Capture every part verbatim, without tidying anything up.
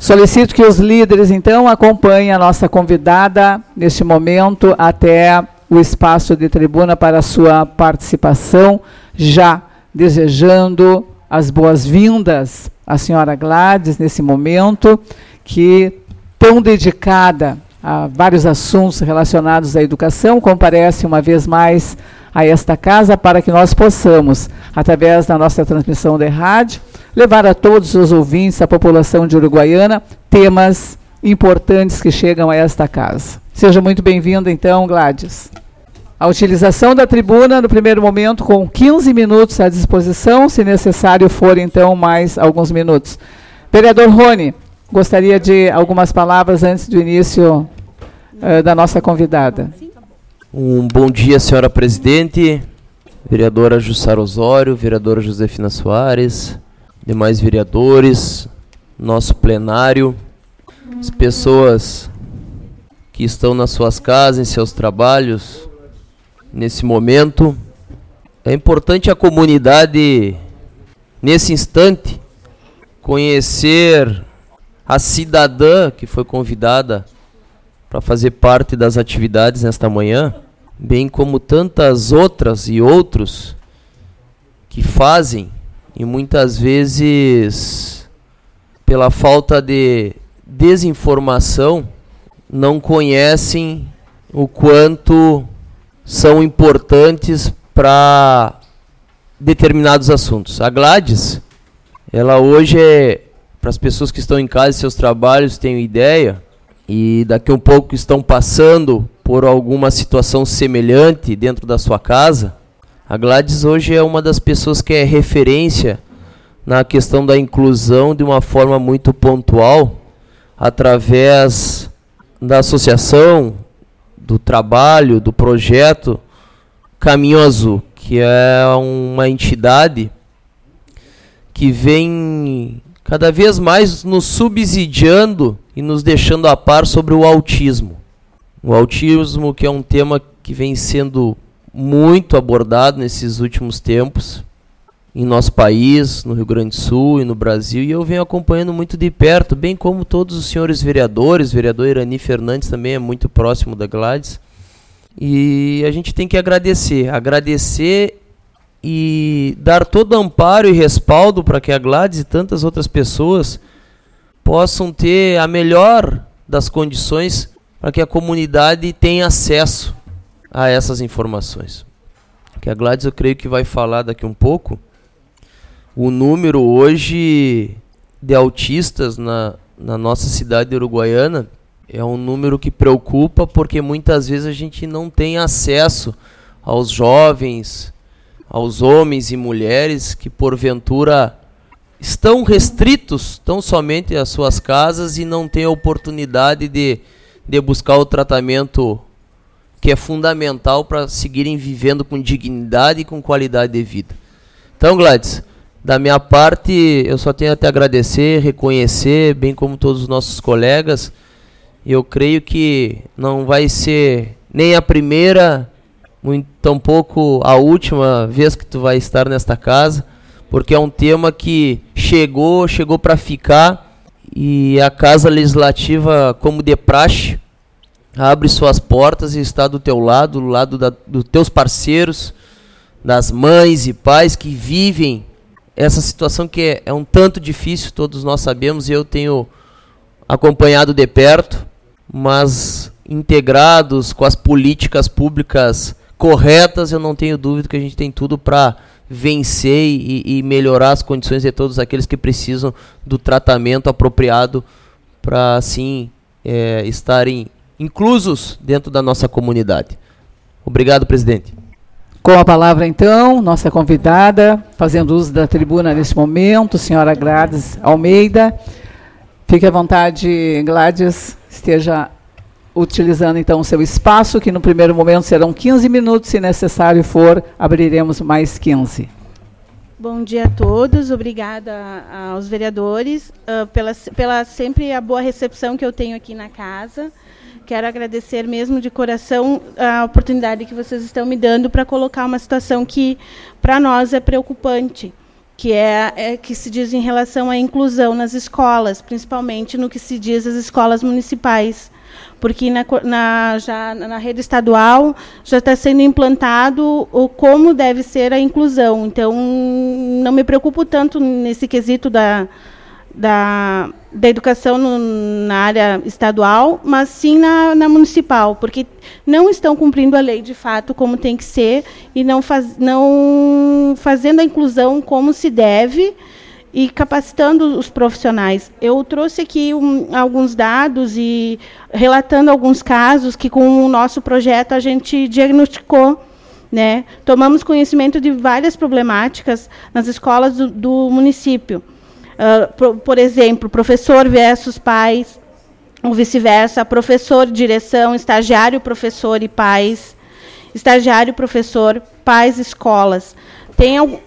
Solicito que os líderes, então, acompanhem a nossa convidada, neste momento, até o espaço de tribuna para a sua participação, já desejando as boas-vindas à senhora Gladys, nesse momento, que, tão dedicada a vários assuntos relacionados à educação, comparece uma vez mais a esta casa para que nós possamos, através da nossa transmissão de rádio, levar a todos os ouvintes, a população de Uruguaiana, temas importantes que chegam a esta casa. Seja muito bem-vinda, então, Gladys. A utilização da tribuna, no primeiro momento, com quinze minutos à disposição, se necessário for, então, mais alguns minutos. Vereador Rony, gostaria de algumas palavras antes do início uh, da nossa convidada. Um bom dia, senhora presidente, vereadora Jussara Osório, vereadora Josefina Soares, demais vereadores, nosso plenário, as pessoas que estão nas suas casas, em seus trabalhos, nesse momento. É importante a comunidade, nesse instante, conhecer a cidadã que foi convidada para fazer parte das atividades nesta manhã, bem como tantas outras e outros que fazem, e muitas vezes, pela falta de desinformação, não conhecem o quanto são importantes para determinados assuntos. A Gladys, ela hoje é, para as pessoas que estão em casa e seus trabalhos, tenham ideia, e daqui a um pouco estão passando por alguma situação semelhante dentro da sua casa, a Gladys hoje é uma das pessoas que é referência na questão da inclusão de uma forma muito pontual, através da associação, do trabalho, do projeto Caminho Azul, que é uma entidade que vem cada vez mais nos subsidiando e nos deixando a par sobre o autismo. O autismo, que é um tema que vem sendo muito abordado nesses últimos tempos em nosso país, no Rio Grande do Sul e no Brasil, e eu venho acompanhando muito de perto, bem como todos os senhores vereadores. O vereador Irani Fernandes também é muito próximo da Gladys, e a gente tem que agradecer, agradecer e dar todo amparo e respaldo para que a Gladys e tantas outras pessoas possam ter a melhor das condições para que a comunidade tenha acesso a essas informações. Que a Gladys, eu creio que vai falar daqui um pouco. O número hoje de autistas na, na nossa cidade uruguaiana é um número que preocupa, porque muitas vezes a gente não tem acesso aos jovens, aos homens e mulheres que porventura estão restritos tão somente às suas casas e não têm a oportunidade de, de buscar o tratamento que é fundamental para seguirem vivendo com dignidade e com qualidade de vida. Então, Gladys, da minha parte, eu só tenho a te agradecer, reconhecer, bem como todos os nossos colegas. Eu creio que não vai ser nem a primeira, muito, tampouco a última vez que tu vai estar nesta casa, porque é um tema que chegou, chegou para ficar, e a Casa Legislativa, como de praxe, abre suas portas e está do teu lado, do lado da, dos teus parceiros, das mães e pais que vivem essa situação que é, é um tanto difícil, todos nós sabemos, e eu tenho acompanhado de perto, mas integrados com as políticas públicas corretas, eu não tenho dúvida que a gente tem tudo para vencer e, e melhorar as condições de todos aqueles que precisam do tratamento apropriado para, assim, é, estarem inclusos dentro da nossa comunidade. Obrigado, presidente. Com a palavra, então, nossa convidada, fazendo uso da tribuna neste momento, senhora Gladys Almeida. Fique à vontade, Gladys, esteja utilizando, então, o seu espaço, que no primeiro momento serão quinze minutos, se necessário for, abriremos mais quinze. Bom dia a todos, obrigada aos vereadores uh, pela, pela sempre a boa recepção que eu tenho aqui na casa. Quero agradecer mesmo de coração a oportunidade que vocês estão me dando para colocar uma situação que, para nós, é preocupante. que é, é que se diz em relação à inclusão nas escolas, principalmente no que se diz as escolas municipais, porque na, na, já na rede estadual já está sendo implantado o como deve ser a inclusão. Então, não me preocupo tanto nesse quesito da, da, da educação no, na área estadual, mas sim na, na municipal, porque não estão cumprindo a lei de fato como tem que ser e não, faz, não fazendo a inclusão como se deve e capacitando os profissionais. Eu trouxe aqui um, alguns dados e relatando alguns casos que, com o nosso projeto, a gente diagnosticou, né? Tomamos conhecimento de várias problemáticas nas escolas do, do município. Uh, por, por exemplo, professor versus pais, ou vice-versa, professor, direção, estagiário, professor e pais, estagiário, professor, pais, escolas. Tem algum...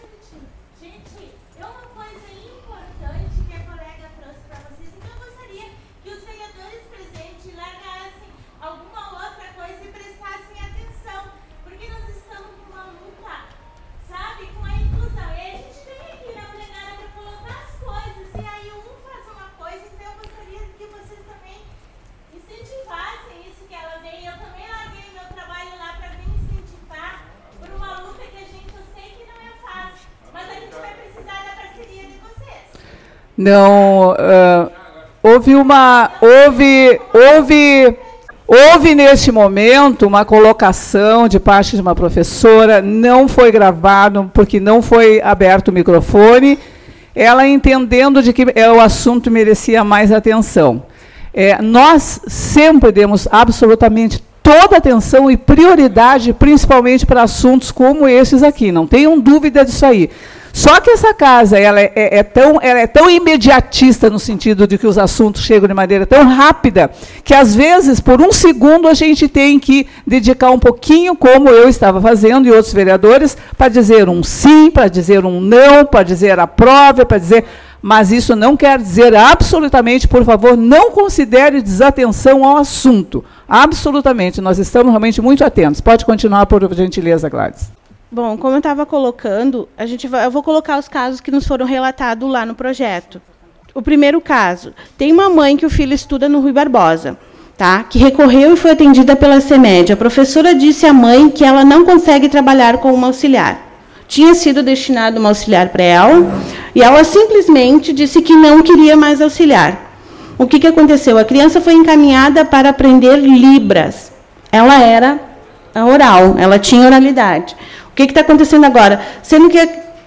Não, uh, houve uma, houve, houve, houve neste momento uma colocação de parte de uma professora, não foi gravado porque não foi aberto o microfone, ela entendendo de que é, o assunto merecia mais atenção. É, nós sempre demos absolutamente toda atenção e prioridade, principalmente para assuntos como esses aqui, não tenham dúvida disso aí. Só que essa casa ela é, é, é, tão, ela é tão imediatista no sentido de que os assuntos chegam de maneira tão rápida que, às vezes, por um segundo, a gente tem que dedicar um pouquinho, como eu estava fazendo e outros vereadores, para dizer um sim, para dizer um não, para dizer aprova, para dizer... Mas isso não quer dizer absolutamente, por favor, não considere desatenção ao assunto. Absolutamente, nós estamos realmente muito atentos. Pode continuar, por gentileza, Gladys. Bom, como eu estava colocando, a gente vai, eu vou colocar os casos que nos foram relatados lá no projeto. O primeiro caso, tem uma mãe que o filho estuda no Rui Barbosa, tá? Que recorreu e foi atendida pela CEMED. A professora disse à mãe que ela não consegue trabalhar com uma auxiliar. Tinha sido destinado uma auxiliar para ela, e ela simplesmente disse que não queria mais auxiliar. O que, que aconteceu? A criança foi encaminhada para aprender Libras. Ela era oral, ela tinha oralidade. O que está acontecendo agora? Sendo que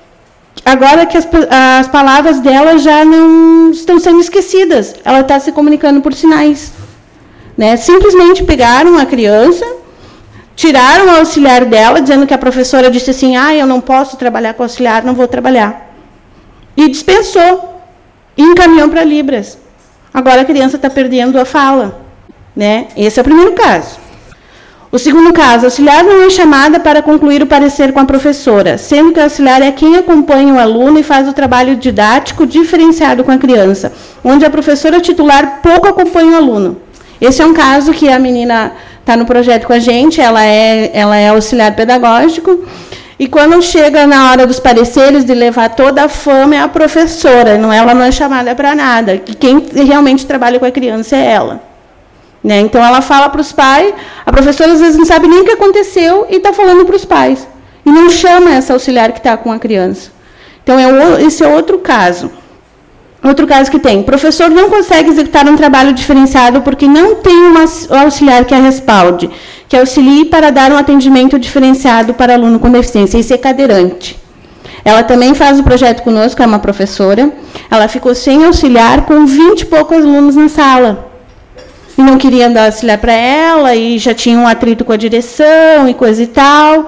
agora que as, as palavras dela já não estão sendo esquecidas. Ela está se comunicando por sinais. Né? Simplesmente pegaram a criança, tiraram o auxiliar dela, dizendo que a professora disse assim, ah, eu não posso trabalhar com auxiliar, não vou trabalhar. E dispensou. E encaminhou para Libras. Agora a criança está perdendo a fala. Né? Esse é o primeiro caso. O segundo caso, a auxiliar não é chamada para concluir o parecer com a professora, sendo que a auxiliar é quem acompanha o aluno e faz o trabalho didático diferenciado com a criança, onde a professora titular pouco acompanha o aluno. Esse é um caso que a menina está no projeto com a gente, ela é, ela é auxiliar pedagógico, e quando chega na hora dos pareceres, de levar toda a fama, é a professora, não, ela não é chamada para nada, que quem realmente trabalha com a criança é ela. Né? Então, ela fala para os pais, a professora às vezes não sabe nem o que aconteceu e está falando para os pais. E não chama essa auxiliar que está com a criança. Então, é o, esse é outro caso. Outro caso que tem, o professor não consegue executar um trabalho diferenciado porque não tem uma auxiliar que a respalde, que auxilie para dar um atendimento diferenciado para aluno com deficiência. Isso é cadeirante. Ela também faz o projeto conosco, é uma professora. Ela ficou sem auxiliar com vinte e poucos alunos na sala. E não queria dar auxiliar para ela, e já tinha um atrito com a direção e coisa e tal.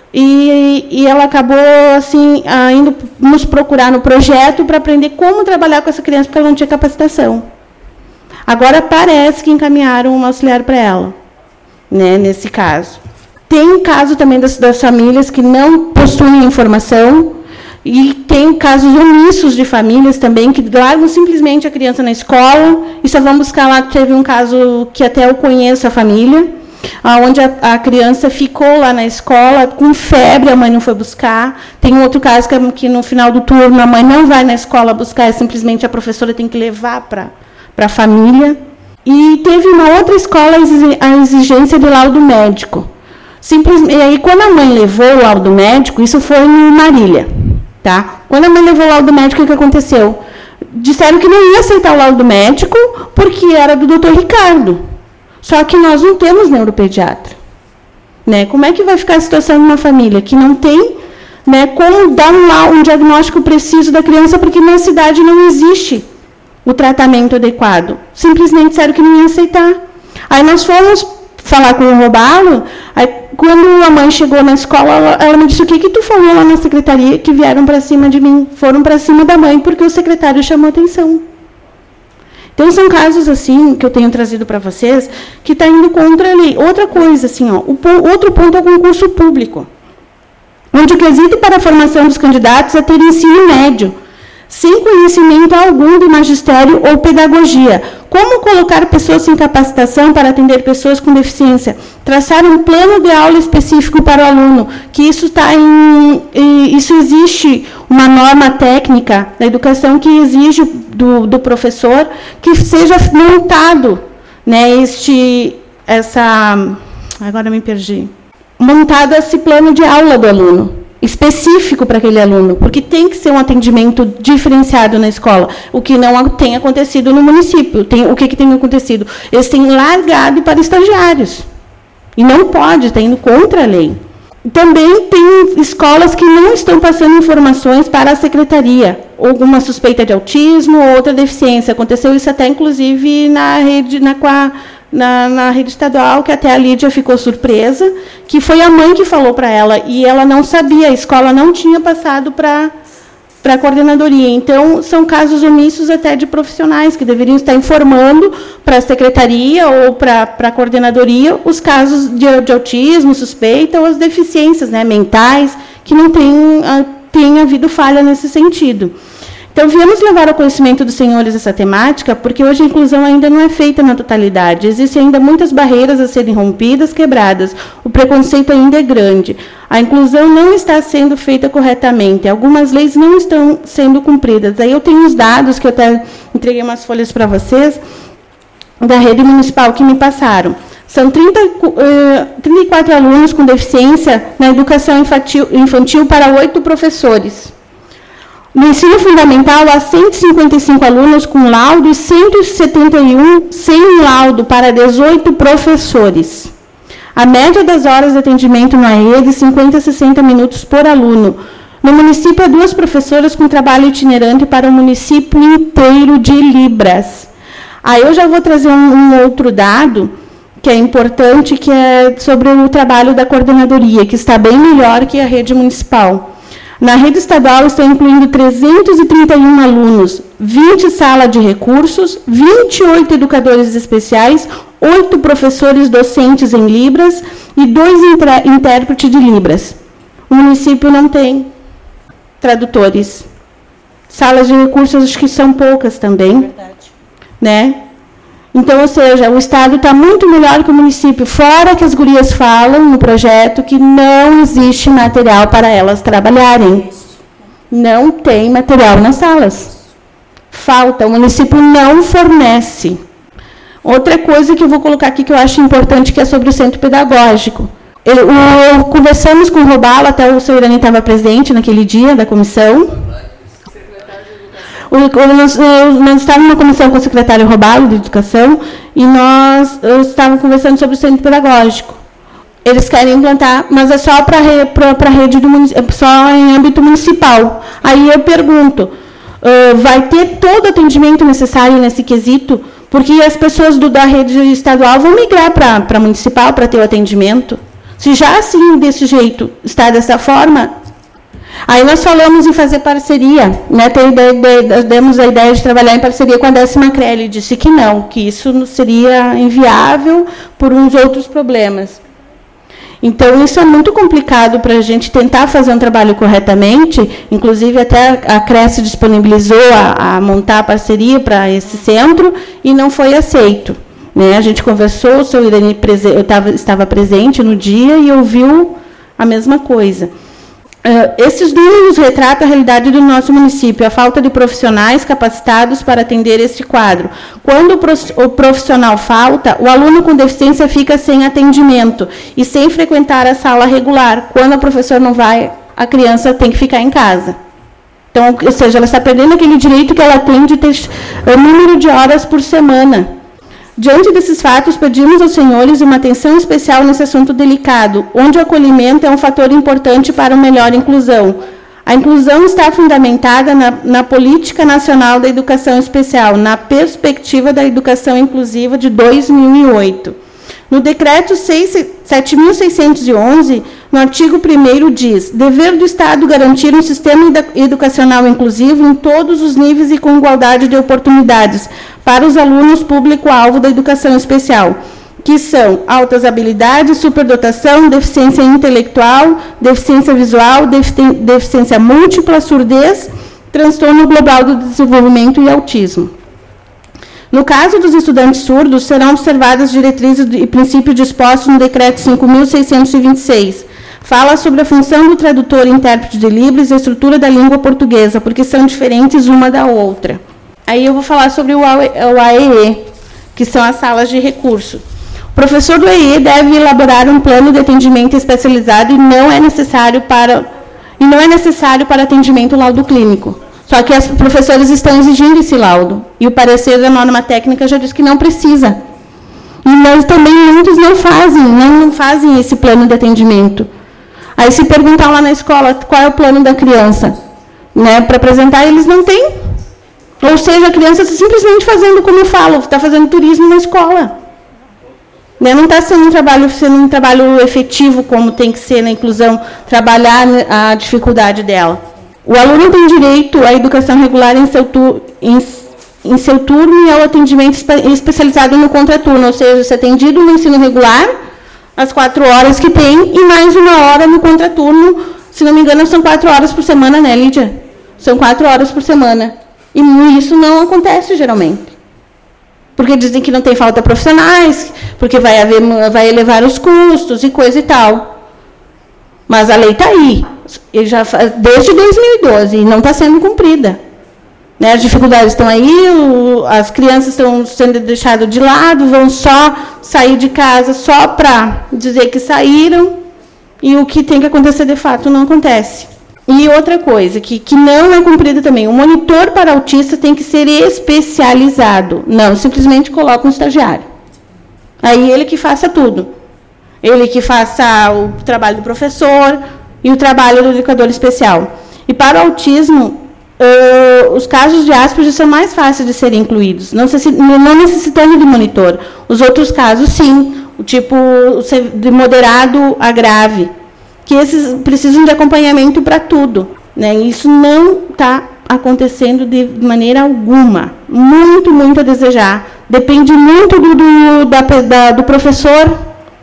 E, e ela acabou assim, indo nos procurar no projeto para aprender como trabalhar com essa criança, porque ela não tinha capacitação. Agora parece que encaminharam um auxiliar para ela, né, nesse caso. Tem caso também das, das famílias que não possuem informação, e tem casos omissos de famílias também, que largam simplesmente a criança na escola, e só vão buscar lá. Teve um caso que até eu conheço a família, onde a, a criança ficou lá na escola com febre, a mãe não foi buscar. Tem um outro caso que, que no final do turno a mãe não vai na escola buscar, é simplesmente a professora tem que levar para a família. E teve uma outra escola a exigência de laudo médico. Simplesmente, e aí, quando a mãe levou o laudo médico, isso foi em Marília. Tá? Quando a mãe levou o laudo médico, o que aconteceu? Disseram que não ia aceitar o laudo médico porque era do doutor Ricardo. Só que nós não temos neuropediatra. Né? Como é que vai ficar a situação de uma família que não tem, né, como dar um, um diagnóstico preciso da criança, porque na cidade não existe o tratamento adequado? Simplesmente disseram que não ia aceitar. Aí nós fomos falar com o Robalo, aí quando a mãe chegou na escola, ela, ela me disse: o que que tu falou lá na secretaria que vieram para cima de mim? Foram para cima da mãe porque o secretário chamou atenção. Então, são casos assim que eu tenho trazido para vocês que está indo contra a lei. Outra coisa, assim, ó, o po- outro ponto é o concurso público, onde o quesito para a formação dos candidatos é ter ensino médio, sem conhecimento algum do magistério ou pedagogia. Como colocar pessoas sem capacitação para atender pessoas com deficiência? Traçar um plano de aula específico para o aluno, que isso está em, isso existe uma norma técnica da educação que exige do, do professor que seja montado, né, este, essa, agora me perdi, montado esse plano de aula do aluno, específico para aquele aluno, porque tem que ser um atendimento diferenciado na escola, o que não tem acontecido no município. Tem, o que, que tem acontecido? Eles têm largado para estagiários, e não pode, está indo contra a lei. Também tem escolas que não estão passando informações para a secretaria, alguma suspeita de autismo ou outra deficiência. Aconteceu isso até, inclusive, na rede, na, na, na rede estadual, que até a Lídia ficou surpresa, que foi a mãe que falou para ela, e ela não sabia, a escola não tinha passado para para a coordenadoria. Então, são casos omissos até de profissionais que deveriam estar informando para a secretaria ou para, para a coordenadoria os casos de, de autismo, suspeita, ou as deficiências, né, mentais, que não tem, tem havido falha nesse sentido. Então, viemos levar ao conhecimento dos senhores essa temática, porque hoje a inclusão ainda não é feita na totalidade. Existem ainda muitas barreiras a serem rompidas, quebradas. O preconceito ainda é grande. A inclusão não está sendo feita corretamente. Algumas leis não estão sendo cumpridas. Aí eu tenho os dados, que eu até entreguei umas folhas para vocês, da rede municipal que me passaram. São trinta, trinta e quatro alunos com deficiência na educação infantil, infantil para oito professores. No ensino fundamental, há cento e cinquenta e cinco alunos com laudo e cento e setenta e um sem laudo para dezoito professores. A média das horas de atendimento na rede é cinquenta a sessenta minutos por aluno. No município, há duas professoras com trabalho itinerante para o município inteiro de Libras. Aí eu já vou trazer um, um outro dado que é importante, que é sobre o trabalho da coordenadoria, que está bem melhor que a rede municipal. Na rede estadual estão incluindo trezentos e trinta e um alunos, vinte salas de recursos, vinte e oito educadores especiais, oito professores docentes em Libras e dois intérpretes de Libras. O município não tem tradutores. Salas de recursos, acho que são poucas também. Verdade. Né? Então, ou seja, o Estado está muito melhor que o município, fora que as gurias falam no projeto que não existe material para elas trabalharem. Não tem material nas salas. Falta, o município não fornece. Outra coisa que eu vou colocar aqui que eu acho importante, que é sobre o centro pedagógico. Eu, eu, conversamos com o Robalo, até o senhor Irani estava presente naquele dia da comissão. Nós, nós estávamos numa comissão com o secretário Robalo, de Educação, e nós estávamos conversando sobre o centro pedagógico. Eles querem implantar, mas é só para a rede do município, só em âmbito municipal. Aí eu pergunto, uh, vai ter todo o atendimento necessário nesse quesito? Porque as pessoas do, da rede estadual vão migrar para a municipal para ter o atendimento? Se já assim, desse jeito, está dessa forma... Aí nós falamos em fazer parceria, né? Demos a ideia de trabalhar em parceria com a décima C R E L. Ele disse que não, que isso seria inviável por uns outros problemas. Então, isso é muito complicado para a gente tentar fazer um trabalho corretamente. Inclusive, até a Cresce disponibilizou a, a montar a parceria para esse centro e não foi aceito. Né? A gente conversou, o senhor Irani eu tava, estava presente no dia e ouviu a mesma coisa. Uh, esses números retratam a realidade do nosso município, a falta de profissionais capacitados para atender este quadro. Quando o profissional falta, o aluno com deficiência fica sem atendimento e sem frequentar a sala regular. Quando o professor não vai, a criança tem que ficar em casa. Então, ou seja, ela está perdendo aquele direito que ela tem de ter o número de horas por semana. Diante desses fatos, pedimos aos senhores uma atenção especial nesse assunto delicado, onde o acolhimento é um fator importante para uma melhor inclusão. A inclusão está fundamentada na, na Política Nacional da Educação Especial, na perspectiva da educação inclusiva de dois mil e oito. No decreto sete mil seiscentos e onze, no artigo primeiro diz: dever do Estado garantir um sistema educacional inclusivo em todos os níveis e com igualdade de oportunidades para os alunos público-alvo da educação especial, que são altas habilidades, superdotação, deficiência intelectual, deficiência visual, deficiência múltipla, surdez, transtorno global do desenvolvimento e autismo. No caso dos estudantes surdos, serão observadas diretrizes e princípios dispostos no decreto cinco mil seiscentos e vinte e seis. Fala sobre a função do tradutor e intérprete de Libras e a estrutura da língua portuguesa, porque são diferentes uma da outra. Aí eu vou falar sobre o A E E, que são as salas de recurso. O professor do A E E deve elaborar um plano de atendimento especializado e não é necessário para, e não é necessário para atendimento laudo clínico. Só que os professores estão exigindo esse laudo. E o parecer da norma técnica já diz que não precisa. E nós também, muitos não fazem, não, não fazem esse plano de atendimento. Aí se perguntar lá na escola qual é o plano da criança, né, para apresentar, eles não têm. Ou seja, a criança está simplesmente fazendo, como eu falo, está fazendo turismo na escola. Né, não está sendo um trabalho, sendo um trabalho efetivo, como tem que ser na inclusão, trabalhar a dificuldade dela. O aluno tem direito à educação regular em seu, tu, em, em seu turno e ao atendimento espe, especializado no contraturno, ou seja, ser atendido no ensino regular, as quatro horas que tem, e mais uma hora no contraturno. Se não me engano, são quatro horas por semana, né, Lídia? São quatro horas por semana. E isso não acontece, geralmente. Porque dizem que não tem falta de profissionais, porque vai, haver, vai elevar os custos e coisa e tal. Mas a lei está aí, e já faz, desde dois mil e doze, e não está sendo cumprida. Né, as dificuldades estão aí, o, as crianças estão sendo deixadas de lado, vão só sair de casa só para dizer que saíram, e o que tem que acontecer de fato não acontece. E outra coisa, que, que não é cumprida também, o monitor para autistas tem que ser especializado, não simplesmente coloca um estagiário. Aí ele que faça tudo. Ele que faça o trabalho do professor e o trabalho do educador especial. E para o autismo, uh, os casos de Asperger são mais fáceis de serem incluídos, não, se, não necessitando de monitor. Os outros casos, sim, o tipo de moderado a grave, que esses precisam de acompanhamento para tudo. Né? Isso não está acontecendo de maneira alguma. Muito, muito a desejar. Depende muito do, do, da, da, do professor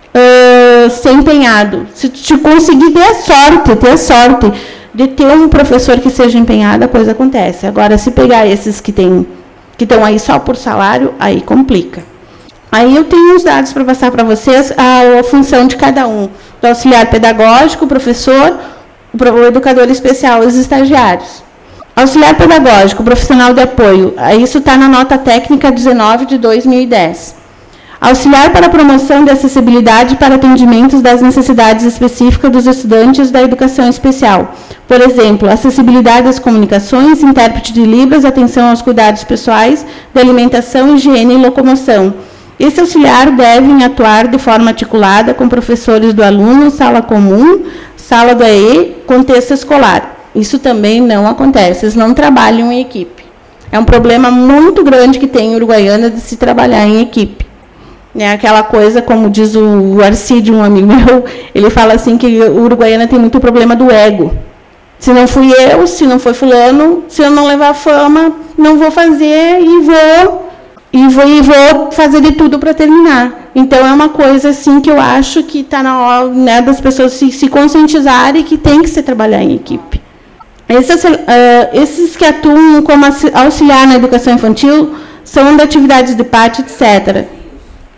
Uh, ser empenhado. Se te conseguir ter a sorte, ter a sorte de ter um professor que seja empenhado, a coisa acontece. Agora, se pegar esses que tem, que estão aí só por salário, aí complica. Aí eu tenho uns dados para passar para vocês, a, a função de cada um. Do auxiliar pedagógico, o professor, o, o educador especial, os estagiários. Auxiliar pedagógico, profissional de apoio. Isso está na nota técnica dezenove de dois mil e dez. Auxiliar para a promoção de acessibilidade para atendimentos das necessidades específicas dos estudantes da educação especial. Por exemplo, acessibilidade às comunicações, intérprete de Libras, atenção aos cuidados pessoais, de alimentação, higiene e locomoção. Esse auxiliar deve atuar de forma articulada com professores do aluno, sala comum, sala do A E E, contexto escolar. Isso também não acontece, eles não trabalham em equipe. É um problema muito grande que tem em Uruguaiana de se trabalhar em equipe. É aquela coisa, como diz o Arcídio, um amigo meu, ele fala assim que o Uruguaiana tem muito problema do ego. Se não fui eu, se não foi fulano, se eu não levar fama, não vou fazer e vou, e vou, e vou fazer de tudo para terminar. Então, é uma coisa assim que eu acho que está na hora, né, das pessoas se, se conscientizarem que tem que se trabalhar em equipe. Esses, uh, esses que atuam como auxiliar na educação infantil são de atividades de parte, etcétera.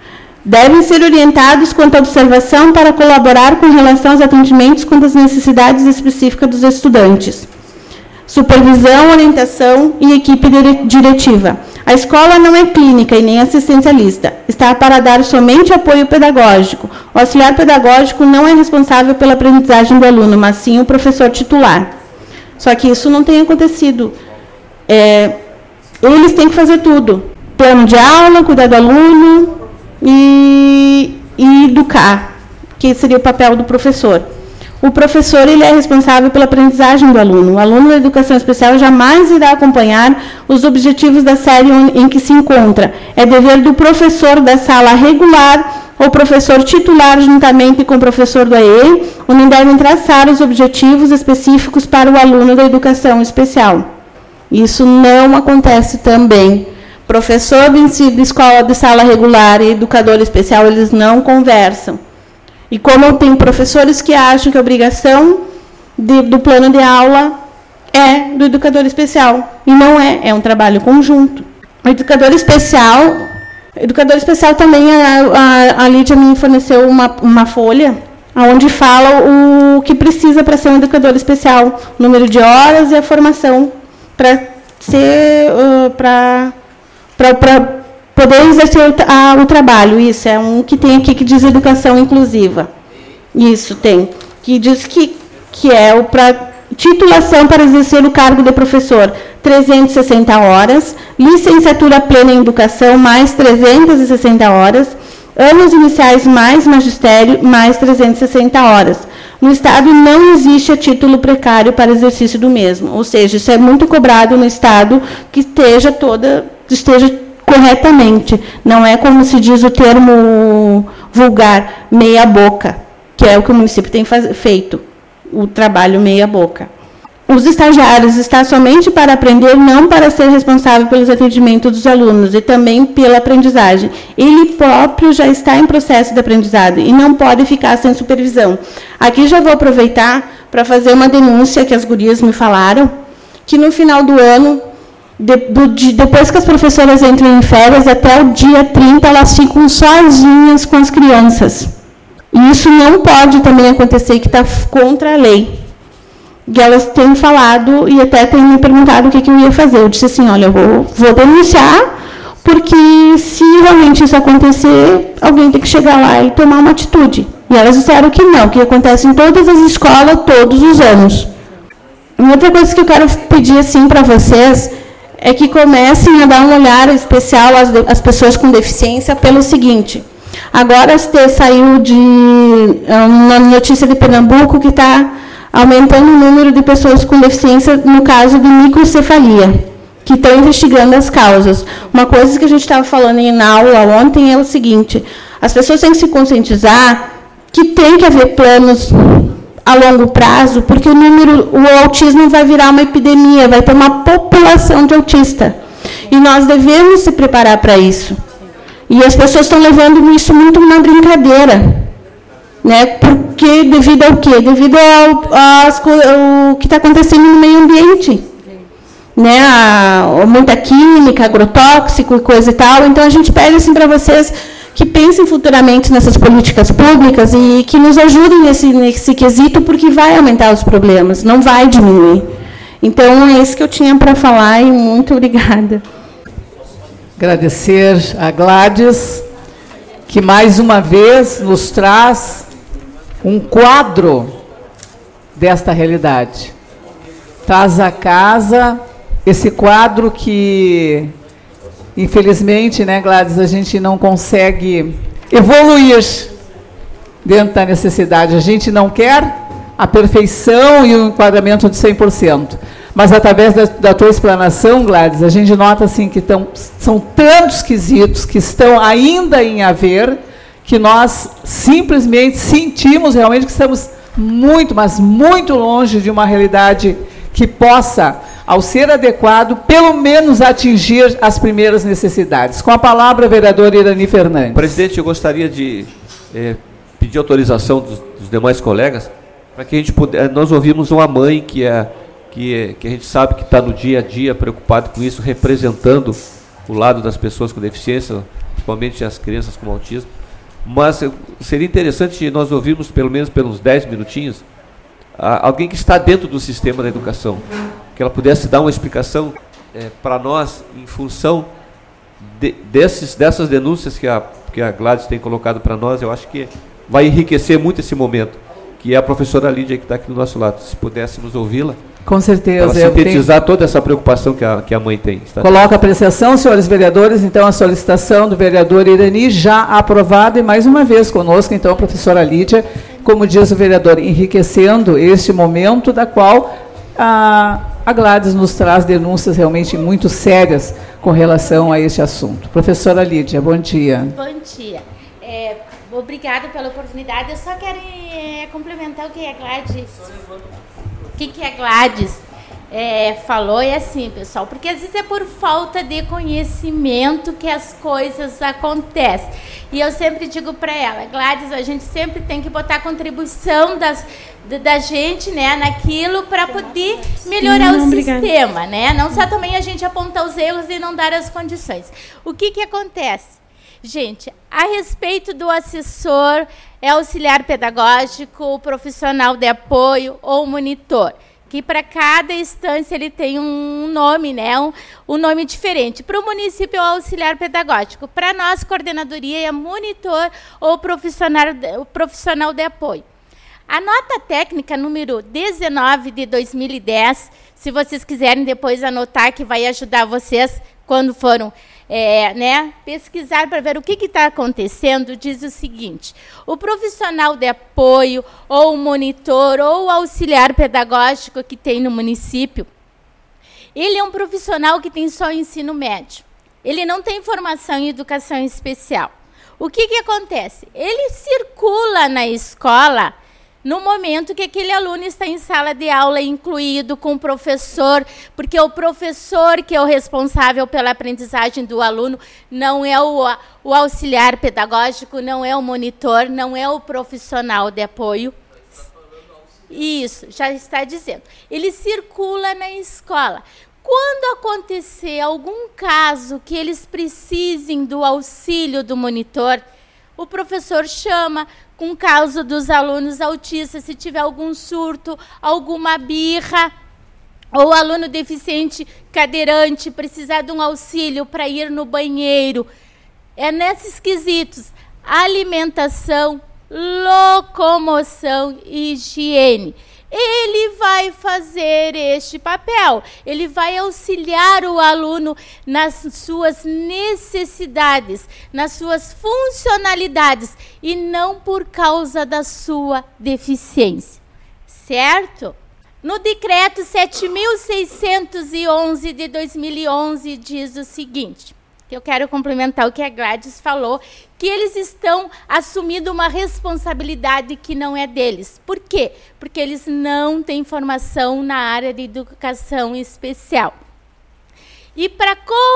Devem ser orientados quanto à observação para colaborar com relação aos atendimentos quanto às necessidades específicas dos estudantes. Supervisão, orientação e equipe diretiva. A escola não é clínica e nem assistencialista. Está para dar somente apoio pedagógico. O auxiliar pedagógico não é responsável pela aprendizagem do aluno, mas sim o professor titular. Só que isso não tem acontecido. É, eles têm que fazer tudo. Plano de aula, cuidar do aluno e, e educar, que seria o papel do professor. O professor ele é responsável pela aprendizagem do aluno. O aluno da educação especial jamais irá acompanhar os objetivos da série em que se encontra. É dever do professor da sala regular ou professor titular, juntamente com o professor do A E, onde devem traçar os objetivos específicos para o aluno da educação especial. Isso não acontece também. Professor de escola de sala regular e educador especial, eles não conversam. E como tem professores que acham que a obrigação de, do plano de aula é do educador especial. E não é, é um trabalho conjunto. O educador especial, o educador especial também, a, a, a Lídia me forneceu uma, uma folha, onde fala o que precisa para ser um educador especial, o número de horas e a formação para ser, uh, para, para, para poder exercer o, a, o trabalho. Isso é um que tem aqui que diz educação inclusiva. Isso tem. Que diz que, que é o para titulação para exercer o cargo de professor, trezentas e sessenta horas. Licenciatura plena em educação, mais trezentas e sessenta horas. Anos iniciais mais magistério, mais trezentas e sessenta horas. No Estado não existe a título precário para exercício do mesmo. Ou seja, isso é muito cobrado no Estado que esteja toda, esteja corretamente. Não é como se diz o termo vulgar, meia boca, que é o que o município tem faz, feito, o trabalho meia boca. Os estagiários estão somente para aprender, não para ser responsável pelos atendimentos dos alunos e também pela aprendizagem. Ele próprio já está em processo de aprendizagem e não pode ficar sem supervisão. Aqui já vou aproveitar para fazer uma denúncia que as gurias me falaram, que no final do ano, de, do, de, depois que as professoras entram em férias, até o dia trinta, elas ficam sozinhas com as crianças. E isso não pode também acontecer, que está contra a lei. E elas têm falado e até têm me perguntado o que, que eu ia fazer. Eu disse assim, olha, eu vou, vou denunciar, porque se realmente isso acontecer, alguém tem que chegar lá e tomar uma atitude. E elas disseram que não, que acontece em todas as escolas, todos os anos. E outra coisa que eu quero pedir assim para vocês é que comecem a dar um olhar especial às, às pessoas com deficiência pelo seguinte. Agora saiu de uma notícia de Pernambuco que está aumentando o número de pessoas com deficiência no caso de microcefalia, que estão investigando as causas. Uma coisa que a gente estava falando em aula ontem é o seguinte, as pessoas têm que se conscientizar que tem que haver planos a longo prazo, porque o número, o autismo vai virar uma epidemia, vai ter uma população de autista. E nós devemos se preparar para isso. E as pessoas estão levando isso muito na brincadeira. Né? Porque, devido ao quê? Devido ao, ao, ao que está acontecendo no meio ambiente. Né? A, muita química, agrotóxico e coisa e tal. Então, a gente pede assim, para vocês que pensem futuramente nessas políticas públicas e que nos ajudem nesse, nesse quesito, porque vai aumentar os problemas, não vai diminuir. Então, é isso que eu tinha para falar e muito obrigada. Agradecer a Gladys, que mais uma vez nos traz um quadro desta realidade. Traz à casa esse quadro que, infelizmente, né, Gladys, a gente não consegue evoluir dentro da necessidade. A gente não quer a perfeição e o enquadramento de cem por cento. Mas, através da, da tua explanação, Gladys, a gente nota assim, que tão, são tantos quesitos que estão ainda em haver, que nós simplesmente sentimos realmente que estamos muito, mas muito longe de uma realidade que possa, ao ser adequado, pelo menos atingir as primeiras necessidades. Com a palavra, a vereadora Irani Fernandes. Presidente, eu gostaria de é, pedir autorização dos, dos demais colegas para que a gente pudesse, nós ouvimos uma mãe que é Que, que a gente sabe que está no dia a dia preocupado com isso, representando o lado das pessoas com deficiência, principalmente as crianças com autismo. mas seria interessante nós ouvirmos, pelo menos pelos dez minutinhos, alguém que está dentro do sistema da educação, que ela pudesse dar uma explicação é, para nós, em função de, desses, dessas denúncias que a, que a Gladys tem colocado para nós. Eu acho que vai enriquecer muito esse momento, que é a professora Lídia, que está aqui do nosso lado. Se pudéssemos ouvi-la. Com certeza. Para sintetizar tenho... toda essa preocupação que a, que a mãe tem. Coloca a apreciação, senhores vereadores, então a solicitação do vereador Irani já aprovada, e mais uma vez conosco, então, a professora Lídia, como diz o vereador, enriquecendo este momento, da qual a, a Gladys nos traz denúncias realmente muito sérias com relação a este assunto. Professora Lídia, bom dia. Bom dia. É, obrigada pela oportunidade. Eu só quero é, complementar o que a Gladys... O que, que a Gladys é, falou é assim, pessoal, porque às vezes é por falta de conhecimento que as coisas acontecem. E eu sempre digo para ela, Gladys, a gente sempre tem que botar a contribuição das, da, da gente, né, naquilo para poder melhorar não, o obrigada. sistema, né? Não só também a gente apontar os erros e não dar as condições. O que, que acontece? Gente, a respeito do assessor, é auxiliar pedagógico, profissional de apoio ou monitor, que para cada instância ele tem um nome, né? um, um nome diferente. Para o município é o auxiliar pedagógico, para nós, coordenadoria, é monitor ou profissional, profissional de apoio. A nota técnica número dezenove de dois mil e dez, se vocês quiserem depois anotar, que vai ajudar vocês quando foram É, né, pesquisar para ver o que está acontecendo, diz o seguinte: o profissional de apoio, ou o monitor, ou o auxiliar pedagógico que tem no município, ele é um profissional que tem só ensino médio. Ele não tem formação em educação especial. O que, que acontece? Ele circula na escola no momento que aquele aluno está em sala de aula, incluído com o professor, porque o professor que é o responsável pela aprendizagem do aluno não é o, o auxiliar pedagógico, não é o monitor, não é o profissional de apoio. Isso, já está dizendo. Ele circula na escola. Quando acontecer algum caso que eles precisem do auxílio do monitor, o professor chama, com o caso dos alunos autistas, se tiver algum surto, alguma birra, ou aluno deficiente cadeirante precisar de um auxílio para ir no banheiro. É nesses quesitos: alimentação, locomoção e higiene. Ele vai fazer este papel, ele vai auxiliar o aluno nas suas necessidades, nas suas funcionalidades, e não por causa da sua deficiência, certo? No decreto sete mil seiscentos e onze de dois mil e onze diz o seguinte, que eu quero complementar o que a Gladys falou, que eles estão assumindo uma responsabilidade que não é deles. Por quê? Porque eles não têm formação na área de educação especial. E para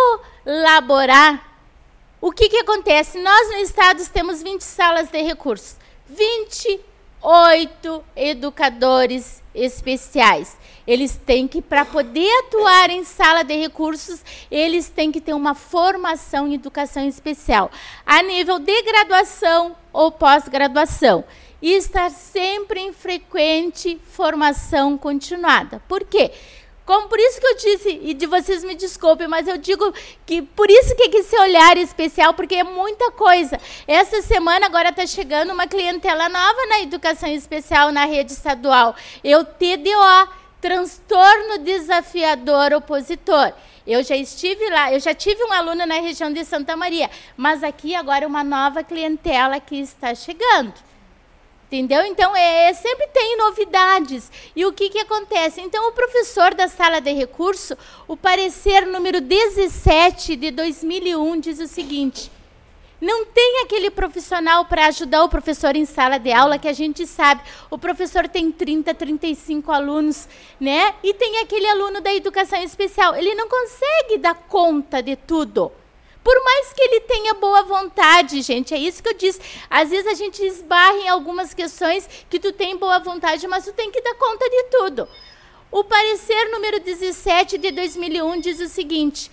colaborar, o que, que acontece? Nós no estado temos vinte salas de recursos, vinte e oito educadores especiais. Eles têm que, para poder atuar em sala de recursos, eles têm que ter uma formação em educação especial, a nível de graduação ou pós-graduação, e estar sempre em frequente formação continuada. Por quê? Como por isso que eu disse, e de vocês me desculpem, mas eu digo que por isso que, que esse olhar especial, porque é muita coisa. Essa semana agora está chegando uma clientela nova na educação especial na rede estadual. É o T D O, transtorno desafiador opositor. Eu já estive lá, eu já tive um aluno na região de Santa Maria, mas aqui agora é uma nova clientela que está chegando. Entendeu? Então, é, sempre tem novidades. E o que, que acontece? Então, o professor da sala de recurso, o parecer número dezessete de dois mil e um diz o seguinte: não tem aquele profissional para ajudar o professor em sala de aula, que a gente sabe, o professor tem trinta, trinta e cinco alunos, né? E tem aquele aluno da educação especial. Ele não consegue dar conta de tudo. Por mais que ele tenha boa vontade, gente, é isso que eu disse. Às vezes a gente esbarra em algumas questões que tu tem boa vontade, mas tu tem que dar conta de tudo. O parecer número dezessete de dois mil e um diz o seguinte: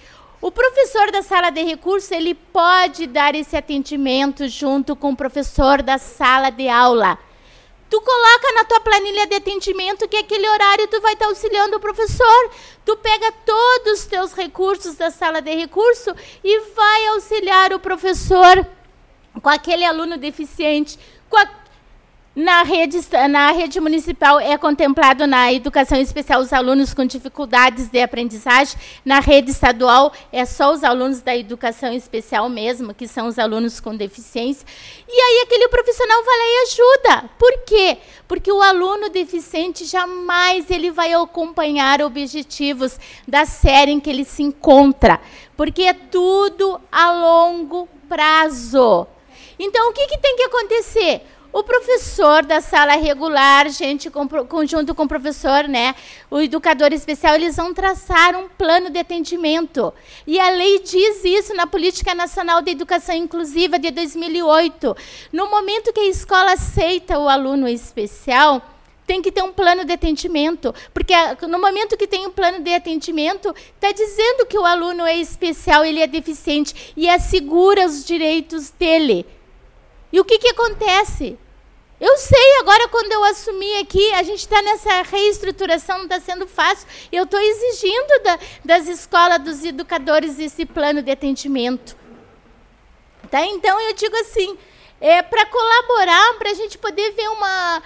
O professor da sala de recurso, ele pode dar esse atendimento junto com o professor da sala de aula. Tu coloca na tua planilha de atendimento que aquele horário tu vai estar auxiliando o professor. Tu pega todos os teus recursos da sala de recurso e vai auxiliar o professor com aquele aluno deficiente. Com a, na, rede, na rede municipal é contemplado na educação especial os alunos com dificuldades de aprendizagem. Na rede estadual é só os alunos da educação especial mesmo, que são os alunos com deficiência. E aí aquele profissional vai lá e ajuda. Por quê? Porque o aluno deficiente jamais ele vai acompanhar objetivos da série em que ele se encontra. Porque é tudo a longo prazo. Então, o que, que tem que acontecer? O professor da sala regular, gente, com, conjunto com o professor, né, o educador especial, eles vão traçar um plano de atendimento. E a lei diz isso na Política Nacional de Educação Inclusiva de dois mil e oito. No momento que a escola aceita o aluno especial, tem que ter um plano de atendimento, porque no momento que tem um plano de atendimento, está dizendo que o aluno é especial, ele é deficiente, e assegura os direitos dele. E o que, que acontece? Eu sei, agora quando eu assumi aqui, a gente está nessa reestruturação, não está sendo fácil. Eu estou exigindo da, das escolas, dos educadores, esse plano de atendimento. Tá? Então, eu digo assim, é, para colaborar, para a gente poder ver uma,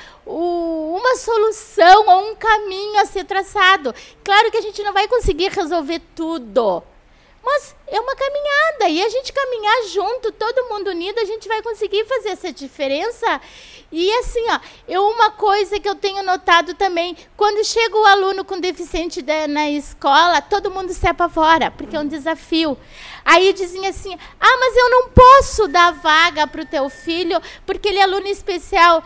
o, uma solução ou um caminho a ser traçado. Claro que a gente não vai conseguir resolver tudo. Mas é uma caminhada, e a gente caminhar junto, todo mundo unido, a gente vai conseguir fazer essa diferença. E assim, ó, eu, uma coisa que eu tenho notado também, quando chega o aluno com deficiente de, na escola, todo mundo se apavora, porque é um desafio. Aí dizem assim, ah, mas eu não posso dar vaga para o teu filho, porque ele é aluno especial.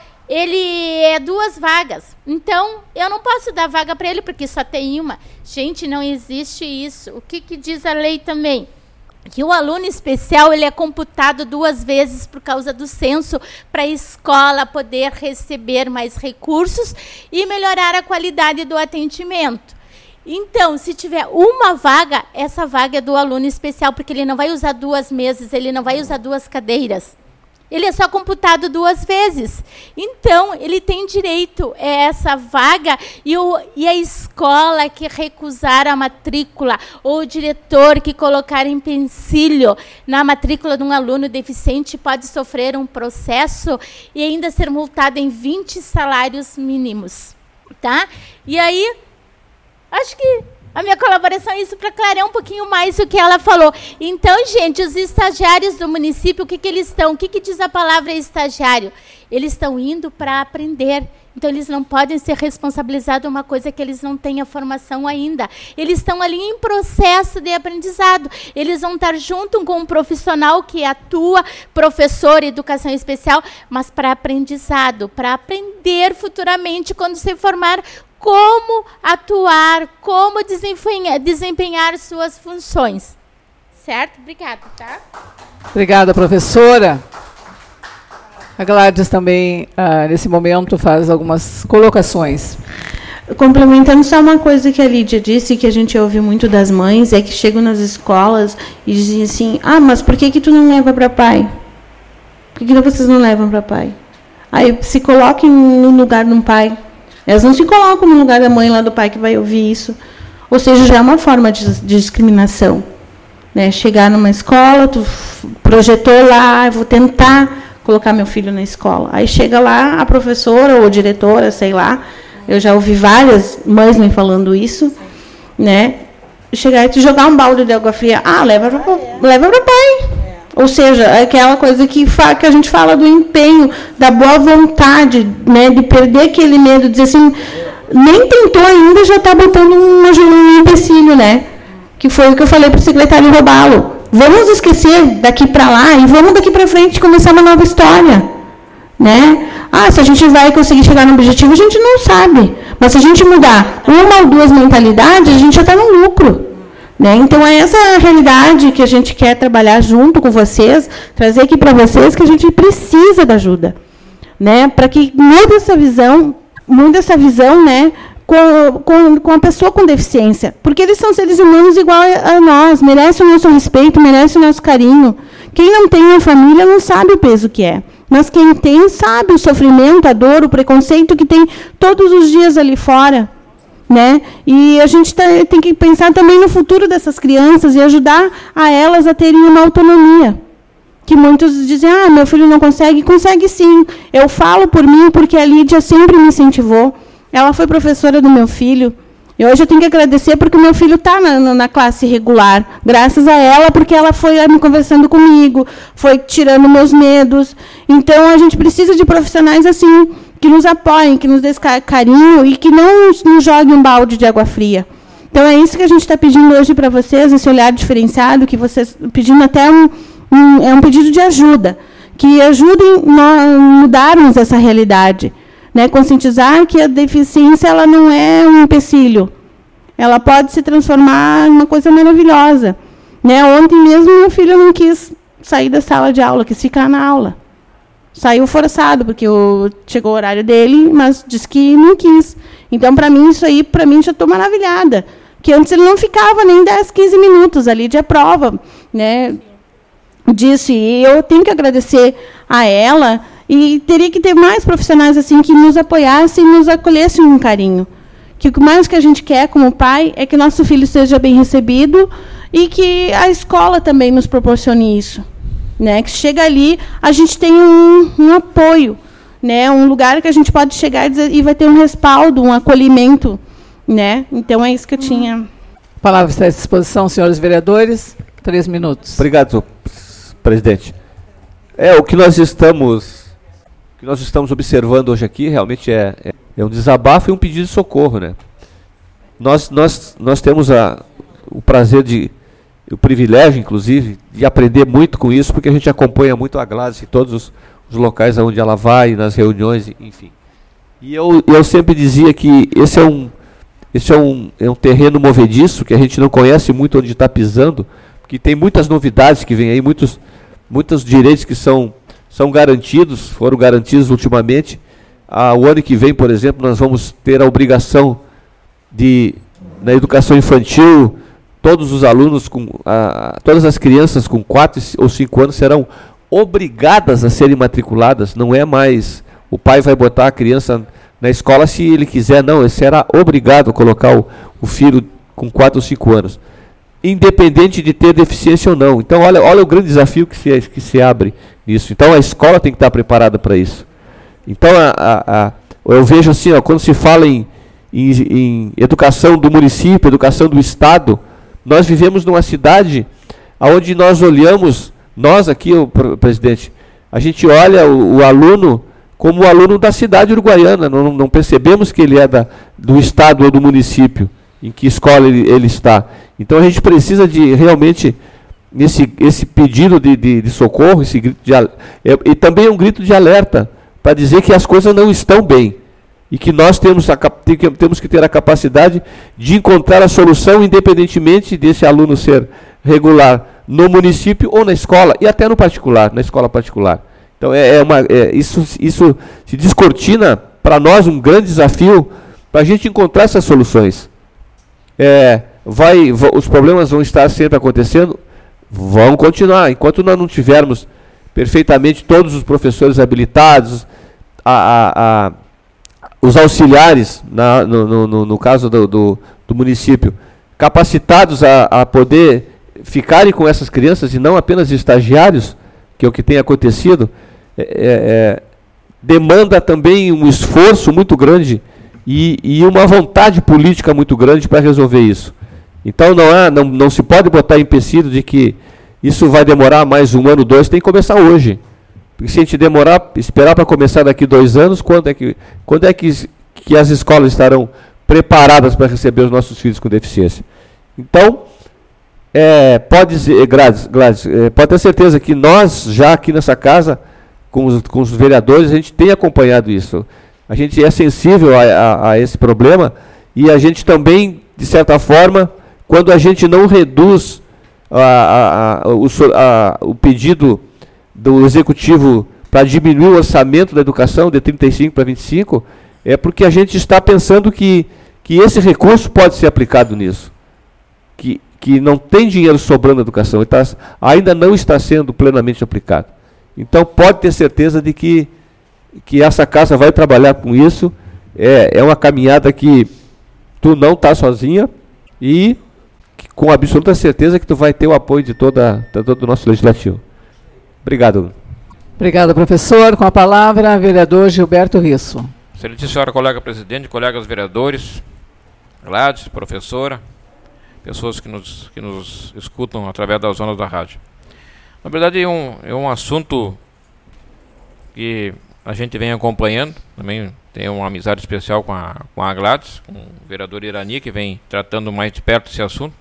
Ele é duas vagas, então eu não posso dar vaga para ele porque só tem uma. Gente, não existe isso. O que, que diz a lei também? Que o aluno especial ele é computado duas vezes por causa do censo, para a escola poder receber mais recursos e melhorar a qualidade do atendimento. Então, se tiver uma vaga, essa vaga é do aluno especial, porque ele não vai usar duas mesas, ele não vai usar duas cadeiras. Ele é só computado duas vezes. Então, ele tem direito a essa vaga e, o, e a escola que recusar a matrícula ou o diretor que colocar empecilho na matrícula de um aluno deficiente pode sofrer um processo e ainda ser multado em vinte salários mínimos. Tá? E aí, acho que a minha colaboração é isso, para clarear um pouquinho mais o que ela falou. Então, gente, os estagiários do município, o que, que eles estão? O que, que diz a palavra estagiário? Eles estão indo para aprender. Então, eles não podem ser responsabilizados de uma coisa que eles não têm a formação ainda. Eles estão ali em processo de aprendizado. Eles vão estar junto com um profissional que atua, professor, educação especial, mas para aprendizado, para aprender futuramente, quando se formar, como atuar, como desempenhar, desempenhar suas funções. Certo? Obrigada, tá? Obrigada, professora. A Gladys também, ah, nesse momento, faz algumas colocações. Complementando só uma coisa que a Lídia disse, que a gente ouve muito das mães, é que chegam nas escolas e dizem assim, ah, mas por que, que tu não leva para pai? Por que, que vocês não levam para pai? Aí se coloquem no lugar de um pai. Elas não se colocam no lugar da mãe lá do pai que vai ouvir isso. Ou seja, já é uma forma de, de discriminação. Né? Chegar numa escola, tu projetou lá, eu vou tentar colocar meu filho na escola. Aí chega lá a professora ou a diretora, sei lá, eu já ouvi várias mães me falando isso, né? Chegar e te jogar um balde de água fria, ah, leva para leva para pai. Ou seja, é aquela coisa que, fa que a gente fala do empenho, da boa vontade, né, de perder aquele medo, dizer assim, nem tentou ainda, já está botando um, um empecilho, né? Que foi o que eu falei para o secretário roubá-lo. Vamos esquecer daqui para lá e vamos daqui para frente começar uma nova história. Né? Ah, se a gente vai conseguir chegar no objetivo, a gente não sabe. Mas se a gente mudar uma ou duas mentalidades, a gente já está no lucro. Né? Então, é essa realidade que a gente quer trabalhar junto com vocês, trazer aqui para vocês que a gente precisa da ajuda. Né? Para que mude essa visão, mude essa visão, né? com, com, com a pessoa com deficiência, porque eles são seres humanos igual a, a nós, merecem o nosso respeito, merecem o nosso carinho. Quem não tem uma família não sabe o peso que é, mas quem tem sabe o sofrimento, a dor, o preconceito que tem todos os dias ali fora. Né? E a gente tá, tem que pensar também no futuro dessas crianças e ajudar a elas a terem uma autonomia. Que muitos dizem, ah, meu filho não consegue. Consegue sim. Eu falo por mim porque a Lídia sempre me incentivou. Ela foi professora do meu filho. E hoje eu tenho que agradecer porque o meu filho está na, na classe regular. Graças a ela, porque ela foi me conversando comigo, foi tirando meus medos. Então, a gente precisa de profissionais assim, que nos apoiem, que nos dê carinho e que não nos joguem um balde de água fria. Então, é isso que a gente está pedindo hoje para vocês, esse olhar diferenciado, que vocês pedindo até um, um, é um pedido de ajuda, que ajudem a mudarmos essa realidade. Né, conscientizar que a deficiência ela não é um empecilho. Ela pode se transformar em uma coisa maravilhosa. Né, ontem mesmo, meu filho não quis sair da sala de aula, quis ficar na aula. Saiu forçado, porque o, chegou o horário dele, mas disse que não quis. Então, para mim, isso aí, para mim, já estou maravilhada. Que antes ele não ficava nem dez, quinze minutos ali de prova. Né, disso. E eu tenho que agradecer a ela. E teria que ter mais profissionais assim que nos apoiassem e nos acolhessem com carinho. Que o mais que a gente quer como pai é que nosso filho seja bem recebido e que a escola também nos proporcione isso. Né? Que chega ali, a gente tem um, um apoio, né? Um lugar que a gente pode chegar e, dizer, e vai ter um respaldo, um acolhimento. Né? Então, é isso que eu tinha. A palavra está à disposição, senhores vereadores. Três minutos. Obrigado, presidente. É, o que nós estamos... O que nós estamos observando hoje aqui realmente é, é, é um desabafo e um pedido de socorro. Né? Nós, nós, nós temos a, o prazer, de, o privilégio, inclusive, de aprender muito com isso, porque a gente acompanha muito a Gladys em todos os, os locais onde ela vai, nas reuniões, enfim. E eu, eu sempre dizia que esse, é um, esse é, um, é um terreno movediço, que a gente não conhece muito onde está pisando, que tem muitas novidades que vêm aí, muitos, muitos direitos que são... são garantidos, foram garantidos ultimamente. Ah, o ano que vem, por exemplo, nós vamos ter a obrigação de, na educação infantil, todos os alunos, com, ah, todas as crianças com quatro ou cinco anos serão obrigadas a serem matriculadas. Não é mais o pai vai botar a criança na escola se ele quiser, não, ele será obrigado a colocar o, o filho com quatro ou cinco anos, independente de ter deficiência ou não. Então, olha, olha o grande desafio que se, que se abre nisso. Então, a escola tem que estar preparada para isso. Então, a, a, a, eu vejo assim, ó, quando se fala em, em, em educação do município, educação do Estado, nós vivemos numa cidade onde nós olhamos, nós aqui, o presidente, a gente olha o, o aluno como o aluno da cidade uruguaiana, não, não percebemos que ele é da, do Estado ou do município, em que escola ele, ele está. Então a gente precisa de realmente, esse, esse pedido de, de, de socorro, esse grito de, é, e também um grito de alerta, para dizer que as coisas não estão bem. E que nós temos, a, temos que ter a capacidade de encontrar a solução, independentemente desse aluno ser regular no município ou na escola, e até no particular, na escola particular. Então é, é uma, é, isso, isso se descortina para nós um grande desafio para a gente encontrar essas soluções. É, vai, os problemas vão estar sempre acontecendo, vão continuar. Enquanto nós não tivermos perfeitamente todos os professores habilitados, a, a, a, os auxiliares, na, no, no, no caso do, do, do município, capacitados a, a poder ficarem com essas crianças e não apenas estagiários, que é o que tem acontecido, é, é, demanda também um esforço muito grande e, e uma vontade política muito grande para resolver isso. Então não, há, não, não se pode botar empecilho de que isso vai demorar mais um ano, dois, tem que começar hoje. Porque se a gente demorar, esperar para começar daqui dois anos, quando é que, quando é que, que as escolas estarão preparadas para receber os nossos filhos com deficiência? Então, é, pode, Gladys, Gladys, é, pode ter certeza que nós, já aqui nessa casa, com os, com os vereadores, a gente tem acompanhado isso. A gente é sensível a, a, a esse problema e a gente também, de certa forma, quando a gente não reduz a, a, a, o, a, o pedido do Executivo para diminuir o orçamento da educação de trinta e cinco para vinte e cinco, é porque a gente está pensando que, que esse recurso pode ser aplicado nisso, que, que não tem dinheiro sobrando na educação, tá, ainda não está sendo plenamente aplicado. Então, pode ter certeza de que, que essa casa vai trabalhar com isso, é, é uma caminhada que tu não está sozinha e que, com absoluta certeza que tu vai ter o apoio de toda, de todo o nosso legislativo. Obrigado. Obrigado, professor. Com a palavra, vereador Gilberto Risso. Excelentíssima senhora colega presidente, colegas vereadores, Gladys, professora, pessoas que nos, que nos escutam através das ondas da rádio. Na verdade, é um, é um assunto que a gente vem acompanhando, também tem uma amizade especial com a, com a Gladys, com o vereador Irani, que vem tratando mais de perto esse assunto.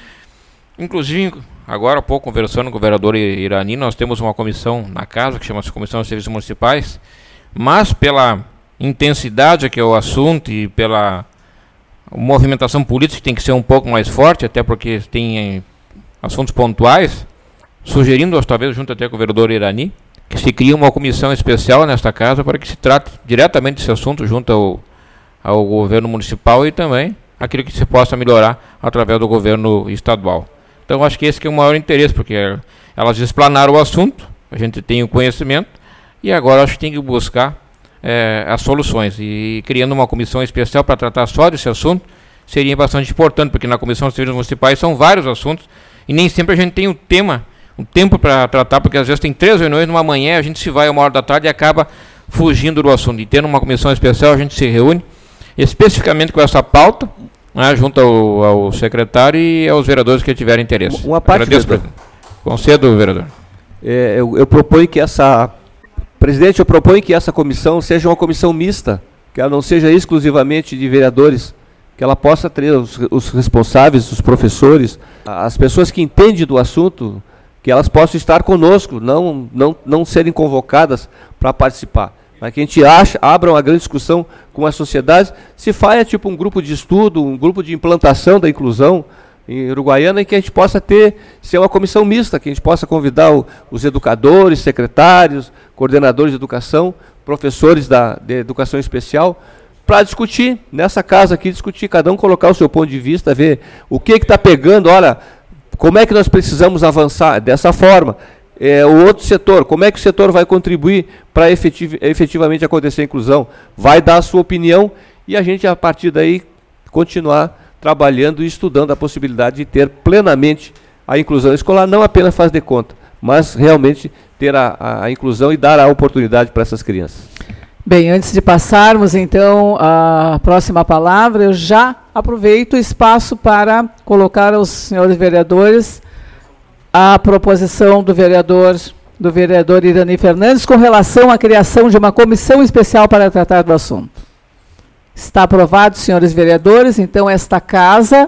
Inclusive, agora há pouco, conversando com o vereador Irani, nós temos uma comissão na casa, que chama-se Comissão de Serviços Municipais, mas pela intensidade que é o assunto e pela movimentação política que tem que ser um pouco mais forte, até porque tem assuntos pontuais, sugerindo, talvez junto até com o vereador Irani, que se crie uma comissão especial nesta casa para que se trate diretamente desse assunto junto ao, ao governo municipal e também aquilo que se possa melhorar através do governo estadual. Então, acho que esse que é o maior interesse, porque elas explanaram o assunto, a gente tem o conhecimento, e agora acho que tem que buscar é, as soluções. E criando uma comissão especial para tratar só desse assunto, seria bastante importante, porque na Comissão de Serviços Municipais são vários assuntos, e nem sempre a gente tem o tema, um tempo para tratar, porque às vezes tem três reuniões numa manhã, a gente se vai a uma hora da tarde e acaba fugindo do assunto. E tendo uma comissão especial, a gente se reúne, especificamente com essa pauta, né, junto ao, ao secretário e aos vereadores que tiverem interesse. Uma parte, agradeço, presidente. Concedo, vereador. É, eu, eu proponho que essa... Presidente, eu proponho que essa comissão seja uma comissão mista, que ela não seja exclusivamente de vereadores, que ela possa ter os, os responsáveis, os professores, as pessoas que entendem do assunto, que elas possam estar conosco, não, não, não serem convocadas para participar. Mas que a gente acha, abra uma grande discussão com a sociedade, se faça tipo um grupo de estudo, um grupo de implantação da inclusão em Uruguaiana, e que a gente possa ter, ser uma comissão mista, que a gente possa convidar o, os educadores, secretários, coordenadores de educação, professores da, de educação especial, para discutir, nessa casa aqui, discutir, cada um colocar o seu ponto de vista, ver o que está pegando, olha, como é que nós precisamos avançar dessa forma. É, o outro setor, como é que o setor vai contribuir para efetiv efetivamente acontecer a inclusão? Vai dar a sua opinião e a gente, a partir daí, continuar trabalhando e estudando a possibilidade de ter plenamente a inclusão escolar, não apenas faz de conta, mas realmente ter a, a, a inclusão e dar a oportunidade para essas crianças. Bem, antes de passarmos, então, a próxima palavra, eu já aproveito o espaço para colocar aos senhores vereadores a proposição do vereador, do vereador Irani Fernandes com relação à criação de uma comissão especial para tratar do assunto. Está aprovado, senhores vereadores, então esta casa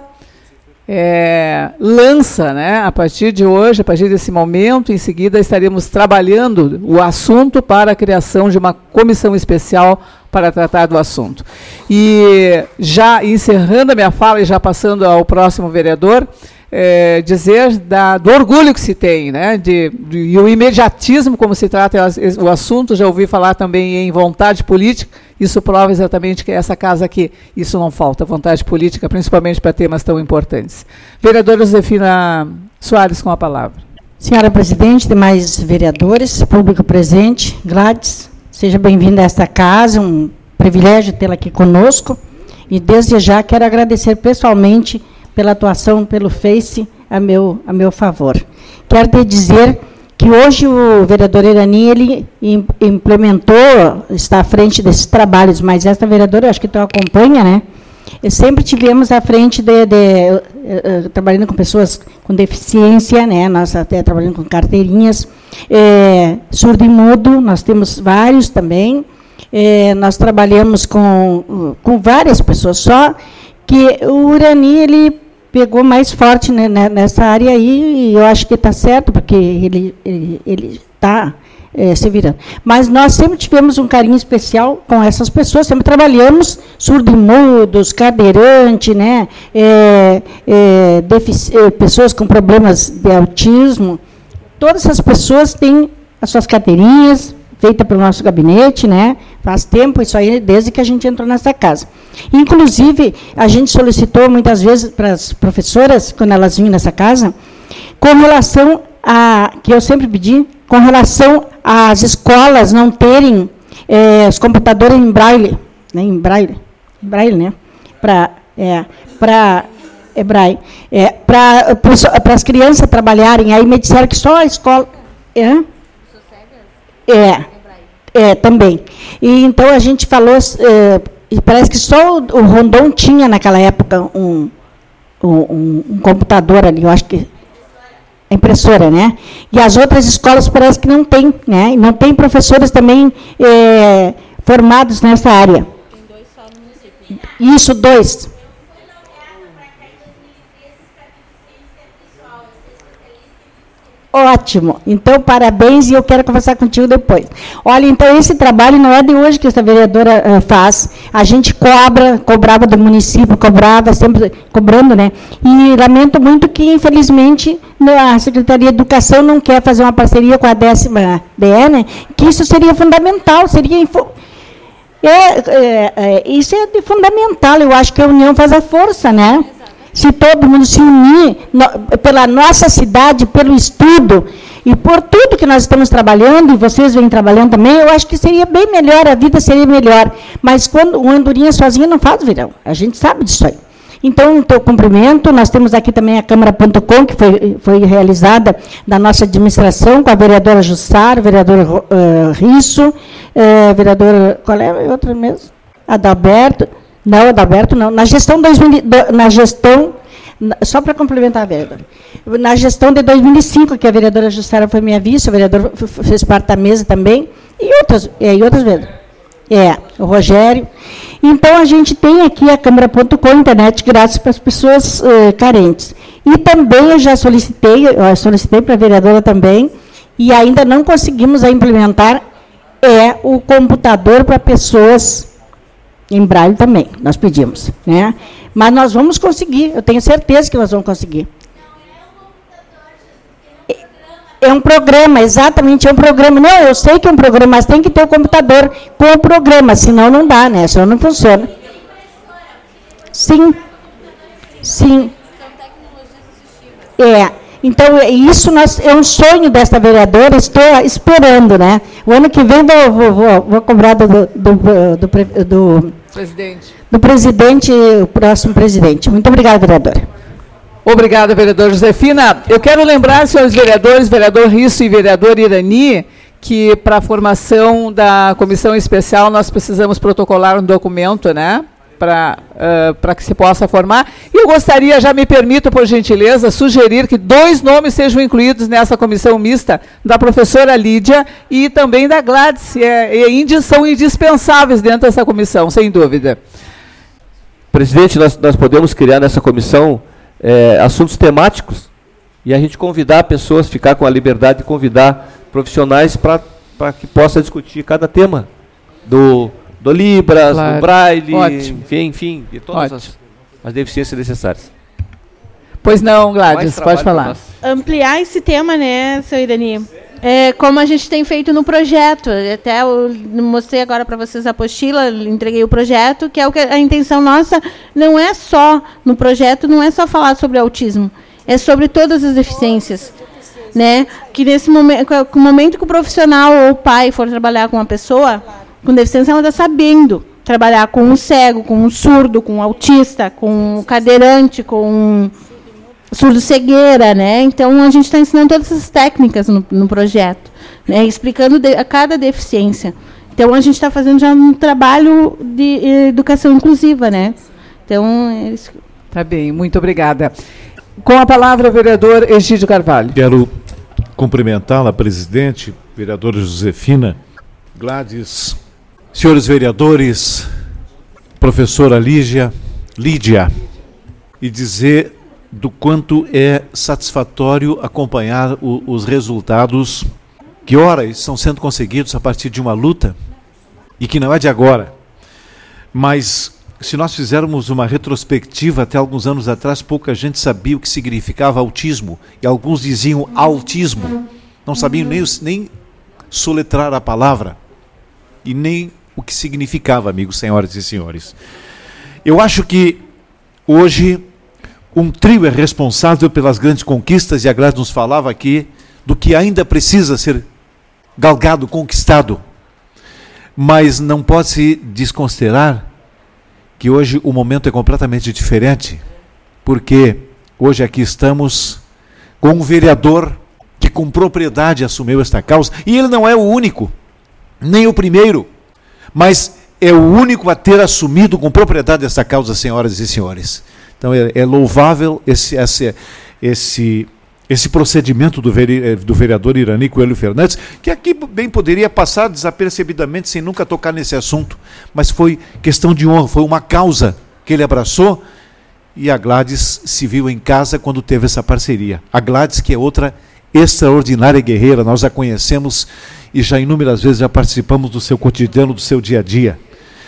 é, lança, né, a partir de hoje, a partir desse momento, em seguida estaremos trabalhando o assunto para a criação de uma comissão especial para tratar do assunto. E já encerrando a minha fala e já passando ao próximo vereador, É, dizer da, do orgulho que se tem, né, de, de, e o imediatismo como se trata o assunto. Já ouvi falar também em vontade política, isso prova exatamente que essa casa aqui, isso não falta, vontade política, principalmente para temas tão importantes. Vereadora Josefina Soares, com a palavra. Senhora presidente, demais vereadores, público presente, Gladys, seja bem-vinda a esta casa, um privilégio tê-la aqui conosco, e desde já quero agradecer pessoalmente pela atuação pelo Face a meu, a meu favor. Quero te dizer que hoje o vereador Irani, ele implementou, está à frente desses trabalhos, mas esta vereadora, eu acho que tu acompanha, né? E sempre tivemos à frente de, de uh, uh, trabalhando com pessoas com deficiência, né? Nós até trabalhando com carteirinhas, é, surdo e mudo, nós temos vários também. É, nós trabalhamos com, com várias pessoas, só que o Irani, ele pegou mais forte, né, nessa área aí, e eu acho que está certo, porque ele ele está é, se virando. Mas nós sempre tivemos um carinho especial com essas pessoas, sempre trabalhamos surdo-mudos, cadeirante, né, é, é, é, pessoas com problemas de autismo. Todas essas pessoas têm as suas carteirinhas, feita pelo nosso gabinete, né, Faz tempo isso aí, desde que a gente entrou nessa casa. Inclusive, a gente solicitou muitas vezes para as professoras, quando elas vinham nessa casa, com relação a, que eu sempre pedi, com relação às escolas não terem é, os computadores em braille, né, em braille, em braille, né, para é, para é braille, é, para para as crianças trabalharem. Aí me disseram que só a escola é, é, é também. E então a gente falou, é, e parece que só o, o Rondon tinha naquela época um, um, um computador ali, eu acho que impressora, né? E as outras escolas parece que não tem, né? E não tem professores também é, formados nessa área. Tem dois só no município. Isso, dois. Ótimo. Então, parabéns, e eu quero conversar contigo depois. Olha, então, esse trabalho não é de hoje que essa vereadora uh, faz. A gente cobra, cobrava do município, cobrava, sempre cobrando, né? E lamento muito que, infelizmente, a Secretaria de Educação não quer fazer uma parceria com a décima D E, né? Que isso seria fundamental, seria... Info... É, é, é, isso é de fundamental, eu acho que a união faz a força, né? Se todo mundo se unir no, pela nossa cidade, pelo estudo, e por tudo que nós estamos trabalhando, e vocês vêm trabalhando também, eu acho que seria bem melhor, a vida seria melhor. Mas quando o Andorinha sozinho não faz verão, a gente sabe disso aí. Então, teu cumprimento, nós temos aqui também a Câmara ponto com, que foi, foi realizada da nossa administração, com a vereadora Jussara, o vereador uh, Risso, uh, vereador, qual é a outra mesmo? Adalberto. Não, Adalberto não. Na gestão, dois mil, na gestão só para complementar a vereadora, na gestão de dois mil e cinco, que a vereadora Jussara foi minha vice, o vereador fez parte da mesa também, e outras, é, e outras vezes. É, o Rogério. Então, a gente tem aqui a Câmara ponto com, internet grátis para as pessoas uh, carentes. E também eu já solicitei, eu solicitei para a vereadora também, e ainda não conseguimos implementar, é o computador para pessoas em braille também, nós pedimos, né? Mas nós vamos conseguir, eu tenho certeza que nós vamos conseguir. É um programa, exatamente, é um programa. Não, eu sei que é um programa, mas tem que ter o computador com o programa, senão não dá, né? Senão não funciona. Sim, sim. É, então, isso nós, é um sonho desta vereadora, estou esperando, né? O ano que vem vou, vou, vou, vou cobrar do, do, do, do, do, presidente. do presidente, o próximo presidente. Muito obrigada, vereadora. Obrigada, vereadora Josefina. Eu quero lembrar, senhores vereadores, vereador Risso e vereador Irani, que para a formação da comissão especial nós precisamos protocolar um documento, né? Para uh, para que se possa formar. E eu gostaria, já me permito, por gentileza, sugerir que dois nomes sejam incluídos nessa comissão mista, da professora Lídia e também da Gladys. É, e são indispensáveis dentro dessa comissão, sem dúvida. Presidente, nós, nós podemos criar nessa comissão é, assuntos temáticos e a gente convidar pessoas, ficar com a liberdade de convidar profissionais para que possa discutir cada tema do... do Libras, claro. Do Braille, ótimo. enfim, enfim, de todas as, as deficiências necessárias. Pois não, Gladys, pode falar. Ampliar esse tema, né, seu Irani? É, como a gente tem feito no projeto, até eu mostrei agora para vocês a apostila, entreguei o projeto, que é o que a intenção nossa não é só, no projeto, não é só falar sobre autismo, é sobre todas as deficiências. Né? Que nesse momento, no momento que o profissional ou o pai for trabalhar com uma pessoa com deficiência, ela está sabendo trabalhar com um cego, com um surdo, com um autista, com um cadeirante, com um surdo-cegueira, né? Então, a gente está ensinando todas essas técnicas no, no projeto, né? Explicando de, a cada deficiência. Então, a gente está fazendo já um trabalho de educação inclusiva, né? Então, é isso. Tá bem, muito obrigada. Com a palavra, o vereador Egídio Carvalho. Quero cumprimentá-la, presidente, vereadora Josefina, Gladys, senhores vereadores, professora Lígia, Lídia, e dizer do quanto é satisfatório acompanhar o, os resultados que, ora, estão sendo conseguidos a partir de uma luta, e que não é de agora. Mas, se nós fizermos uma retrospectiva, até alguns anos atrás, pouca gente sabia o que significava autismo, e alguns diziam autismo, não sabiam nem, nem soletrar a palavra, e nem o que significava, amigos, senhoras e senhores. Eu acho que hoje um trio é responsável pelas grandes conquistas, e a Gladys nos falava aqui do que ainda precisa ser galgado, conquistado. Mas não pode se desconsiderar que hoje o momento é completamente diferente, porque hoje aqui estamos com um vereador que com propriedade assumiu esta causa, e ele não é o único, nem o primeiro, mas é o único a ter assumido com propriedade esta causa, senhoras e senhores. Então é, é louvável esse, esse, esse, esse procedimento do, veri, do vereador Irani Coelho Fernandes, que aqui bem poderia passar desapercebidamente sem nunca tocar nesse assunto, mas foi questão de honra, foi uma causa que ele abraçou, e a Gladys se viu em casa quando teve essa parceria. A Gladys, que é outra extraordinária guerreira, nós a conhecemos e já inúmeras vezes já participamos do seu cotidiano, do seu dia a dia.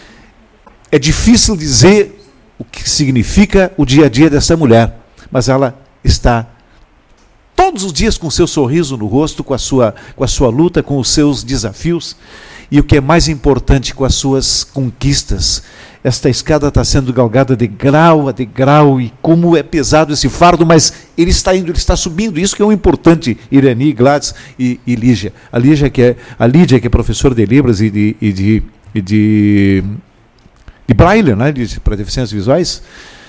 É difícil dizer o que significa o dia a dia dessa mulher, mas ela está todos os dias com o seu sorriso no rosto, com a sua, com a sua luta, com os seus desafios, e o que é mais importante, com as suas conquistas. Esta escada está sendo galgada de grau a degrau, e como é pesado esse fardo, mas ele está indo, ele está subindo. Isso que é o importante, Irani, Gladys e, e Lígia. A Lígia, que é, a Lídia, que é professora de Libras e de, e de, e de, de Braille, né, para deficiências visuais,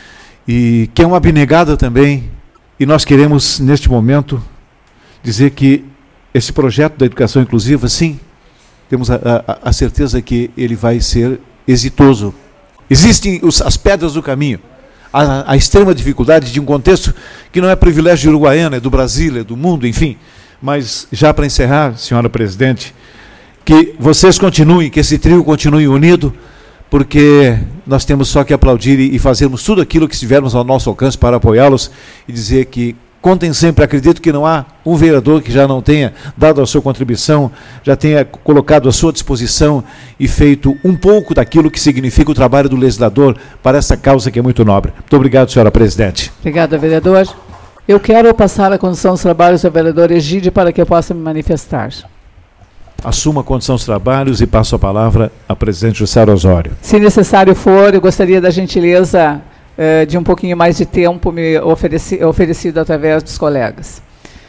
e que é uma abnegada também. E nós queremos, neste momento, dizer que esse projeto da educação inclusiva, sim, temos a, a, a certeza que ele vai ser exitoso. Existem os, as pedras do caminho, a, a extrema dificuldade de um contexto que não é privilégio de Uruguaiana, é do Brasil, é do mundo, enfim. Mas, já para encerrar, senhora presidente, que vocês continuem, que esse trio continue unido, porque nós temos só que aplaudir e, e fazermos tudo aquilo que estivermos ao nosso alcance para apoiá-los e dizer que contem sempre. Acredito que não há um vereador que já não tenha dado a sua contribuição, já tenha colocado à sua disposição e feito um pouco daquilo que significa o trabalho do legislador para essa causa que é muito nobre. Muito obrigado, senhora presidente. Obrigada, vereador. Eu quero passar a condução dos trabalhos ao vereador Egídio para que eu possa me manifestar. Assumo a condução dos trabalhos e passo a palavra à presidente Jussara Osório. Se necessário for, eu gostaria da gentileza uh, de um pouquinho mais de tempo me ofereci, oferecido através dos colegas.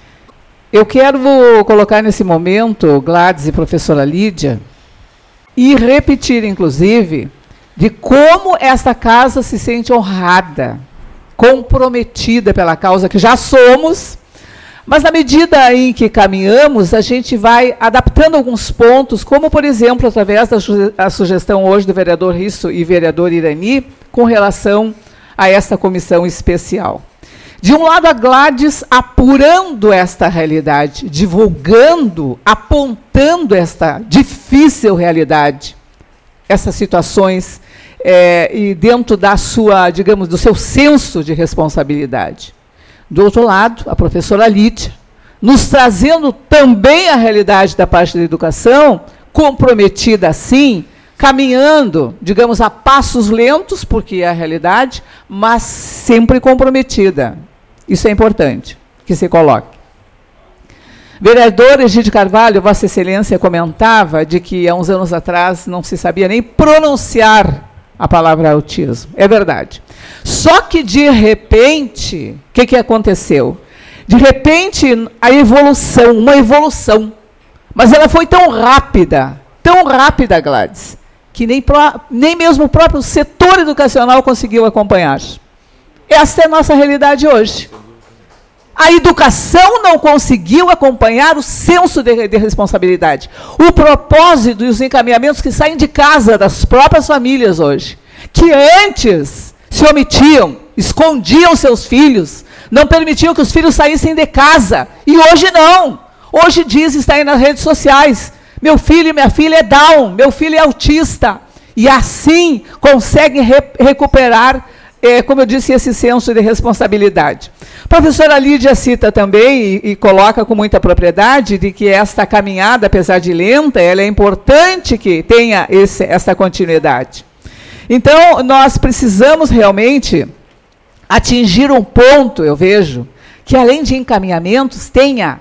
Eu quero colocar nesse momento, Gladys e professora Lídia, e repetir, inclusive, de como esta casa se sente honrada, comprometida pela causa que já somos. Mas, na medida em que caminhamos, a gente vai adaptando alguns pontos, como, por exemplo, através da su a sugestão hoje do vereador Risso e vereador Irani, com relação a esta comissão especial. De um lado, a Gladys apurando esta realidade, divulgando, apontando esta difícil realidade, essas situações, é, e dentro da sua, digamos, do seu senso de responsabilidade. Do outro lado, a professora Lídia, nos trazendo também a realidade da parte da educação, comprometida assim, caminhando, digamos, a passos lentos, porque é a realidade, mas sempre comprometida. Isso é importante que se coloque. Vereador Egídio Carvalho, Vossa Excelência comentava de que há uns anos atrás não se sabia nem pronunciar a palavra autismo. É verdade. Só que, de repente, o que, que aconteceu? De repente, a evolução, uma evolução, mas ela foi tão rápida, tão rápida, Gladys, que nem, pro, nem mesmo o próprio setor educacional conseguiu acompanhar. Essa é a nossa realidade hoje. A educação não conseguiu acompanhar o senso de, de responsabilidade, o propósito e os encaminhamentos que saem de casa das próprias famílias hoje, que antes se omitiam, escondiam seus filhos, não permitiam que os filhos saíssem de casa, e hoje não. Hoje diz, está aí nas redes sociais, meu filho e minha filha é Down, meu filho é autista, e assim conseguem re recuperar, é, como eu disse, esse senso de responsabilidade. A professora Lídia cita também e, e coloca com muita propriedade de que esta caminhada, apesar de lenta, ela é importante que tenha esse, essa continuidade. Então, nós precisamos realmente atingir um ponto, eu vejo, que além de encaminhamentos, tenha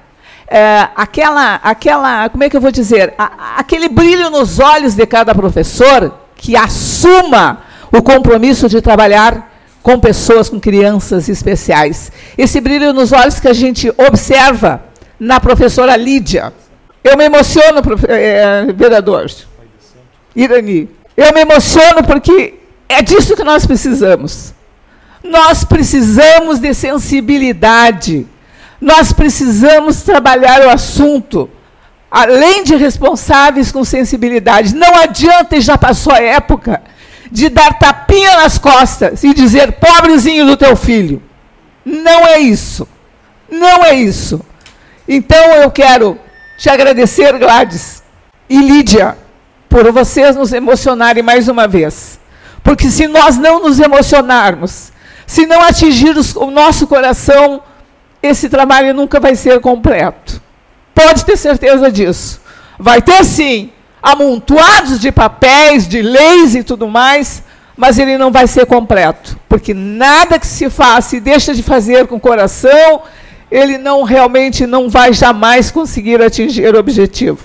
é, aquela, aquela, como é que eu vou dizer, a, aquele brilho nos olhos de cada professor que assuma o compromisso de trabalhar com pessoas, com crianças especiais. Esse brilho nos olhos que a gente observa na professora Lídia. Eu me emociono, é, vereador Irani. Eu me emociono porque é disso que nós precisamos. Nós precisamos de sensibilidade. Nós precisamos trabalhar o assunto, além de responsáveis com sensibilidade. Não adianta, e já passou a época, de dar tapinha nas costas e dizer, pobrezinho do teu filho. Não é isso. Não é isso. Então, eu quero te agradecer, Gladys e Lídia, por vocês nos emocionarem mais uma vez. Porque se nós não nos emocionarmos, se não atingir o nosso coração, esse trabalho nunca vai ser completo. Pode ter certeza disso. Vai ter, sim, amontoados de papéis, de leis e tudo mais, mas ele não vai ser completo. Porque nada que se faça e deixa de fazer com o coração, ele não realmente não vai jamais conseguir atingir o objetivo.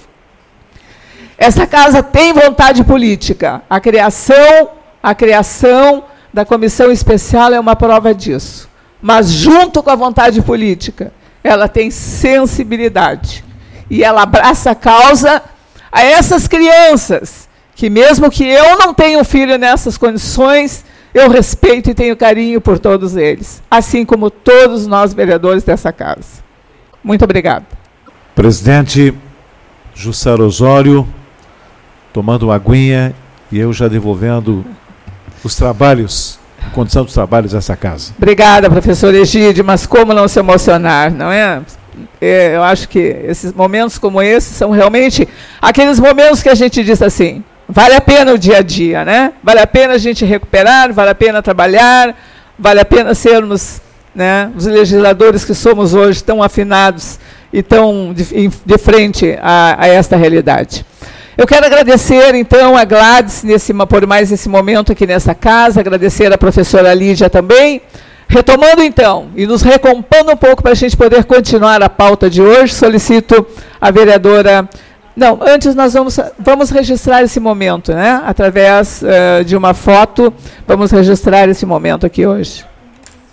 Essa casa tem vontade política. A criação, a criação da comissão especial é uma prova disso. Mas, junto com a vontade política, ela tem sensibilidade. E ela abraça a causa a essas crianças, que mesmo que eu não tenha um filho nessas condições, eu respeito e tenho carinho por todos eles. Assim como todos nós, vereadores dessa casa. Muito obrigada. Presidente Jussara Osório, tomando uma aguinha e eu já devolvendo os trabalhos, a condição dos trabalhos dessa casa. Obrigada, professor Egídio, mas como não se emocionar, não é? é? Eu acho que esses momentos como esses são realmente aqueles momentos que a gente diz assim, vale a pena o dia a dia, né? Vale a pena a gente recuperar, vale a pena trabalhar, vale a pena sermos, né, os legisladores que somos hoje tão afinados e tão de, de frente a, a esta realidade. Eu quero agradecer, então, a Gladys nesse, por mais esse momento aqui nessa casa, agradecer a professora Lídia também. Retomando, então, e nos recompondo um pouco para a gente poder continuar a pauta de hoje, solicito a vereadora... Não, antes nós vamos, vamos registrar esse momento, né? Através uh, de uma foto, vamos registrar esse momento aqui hoje.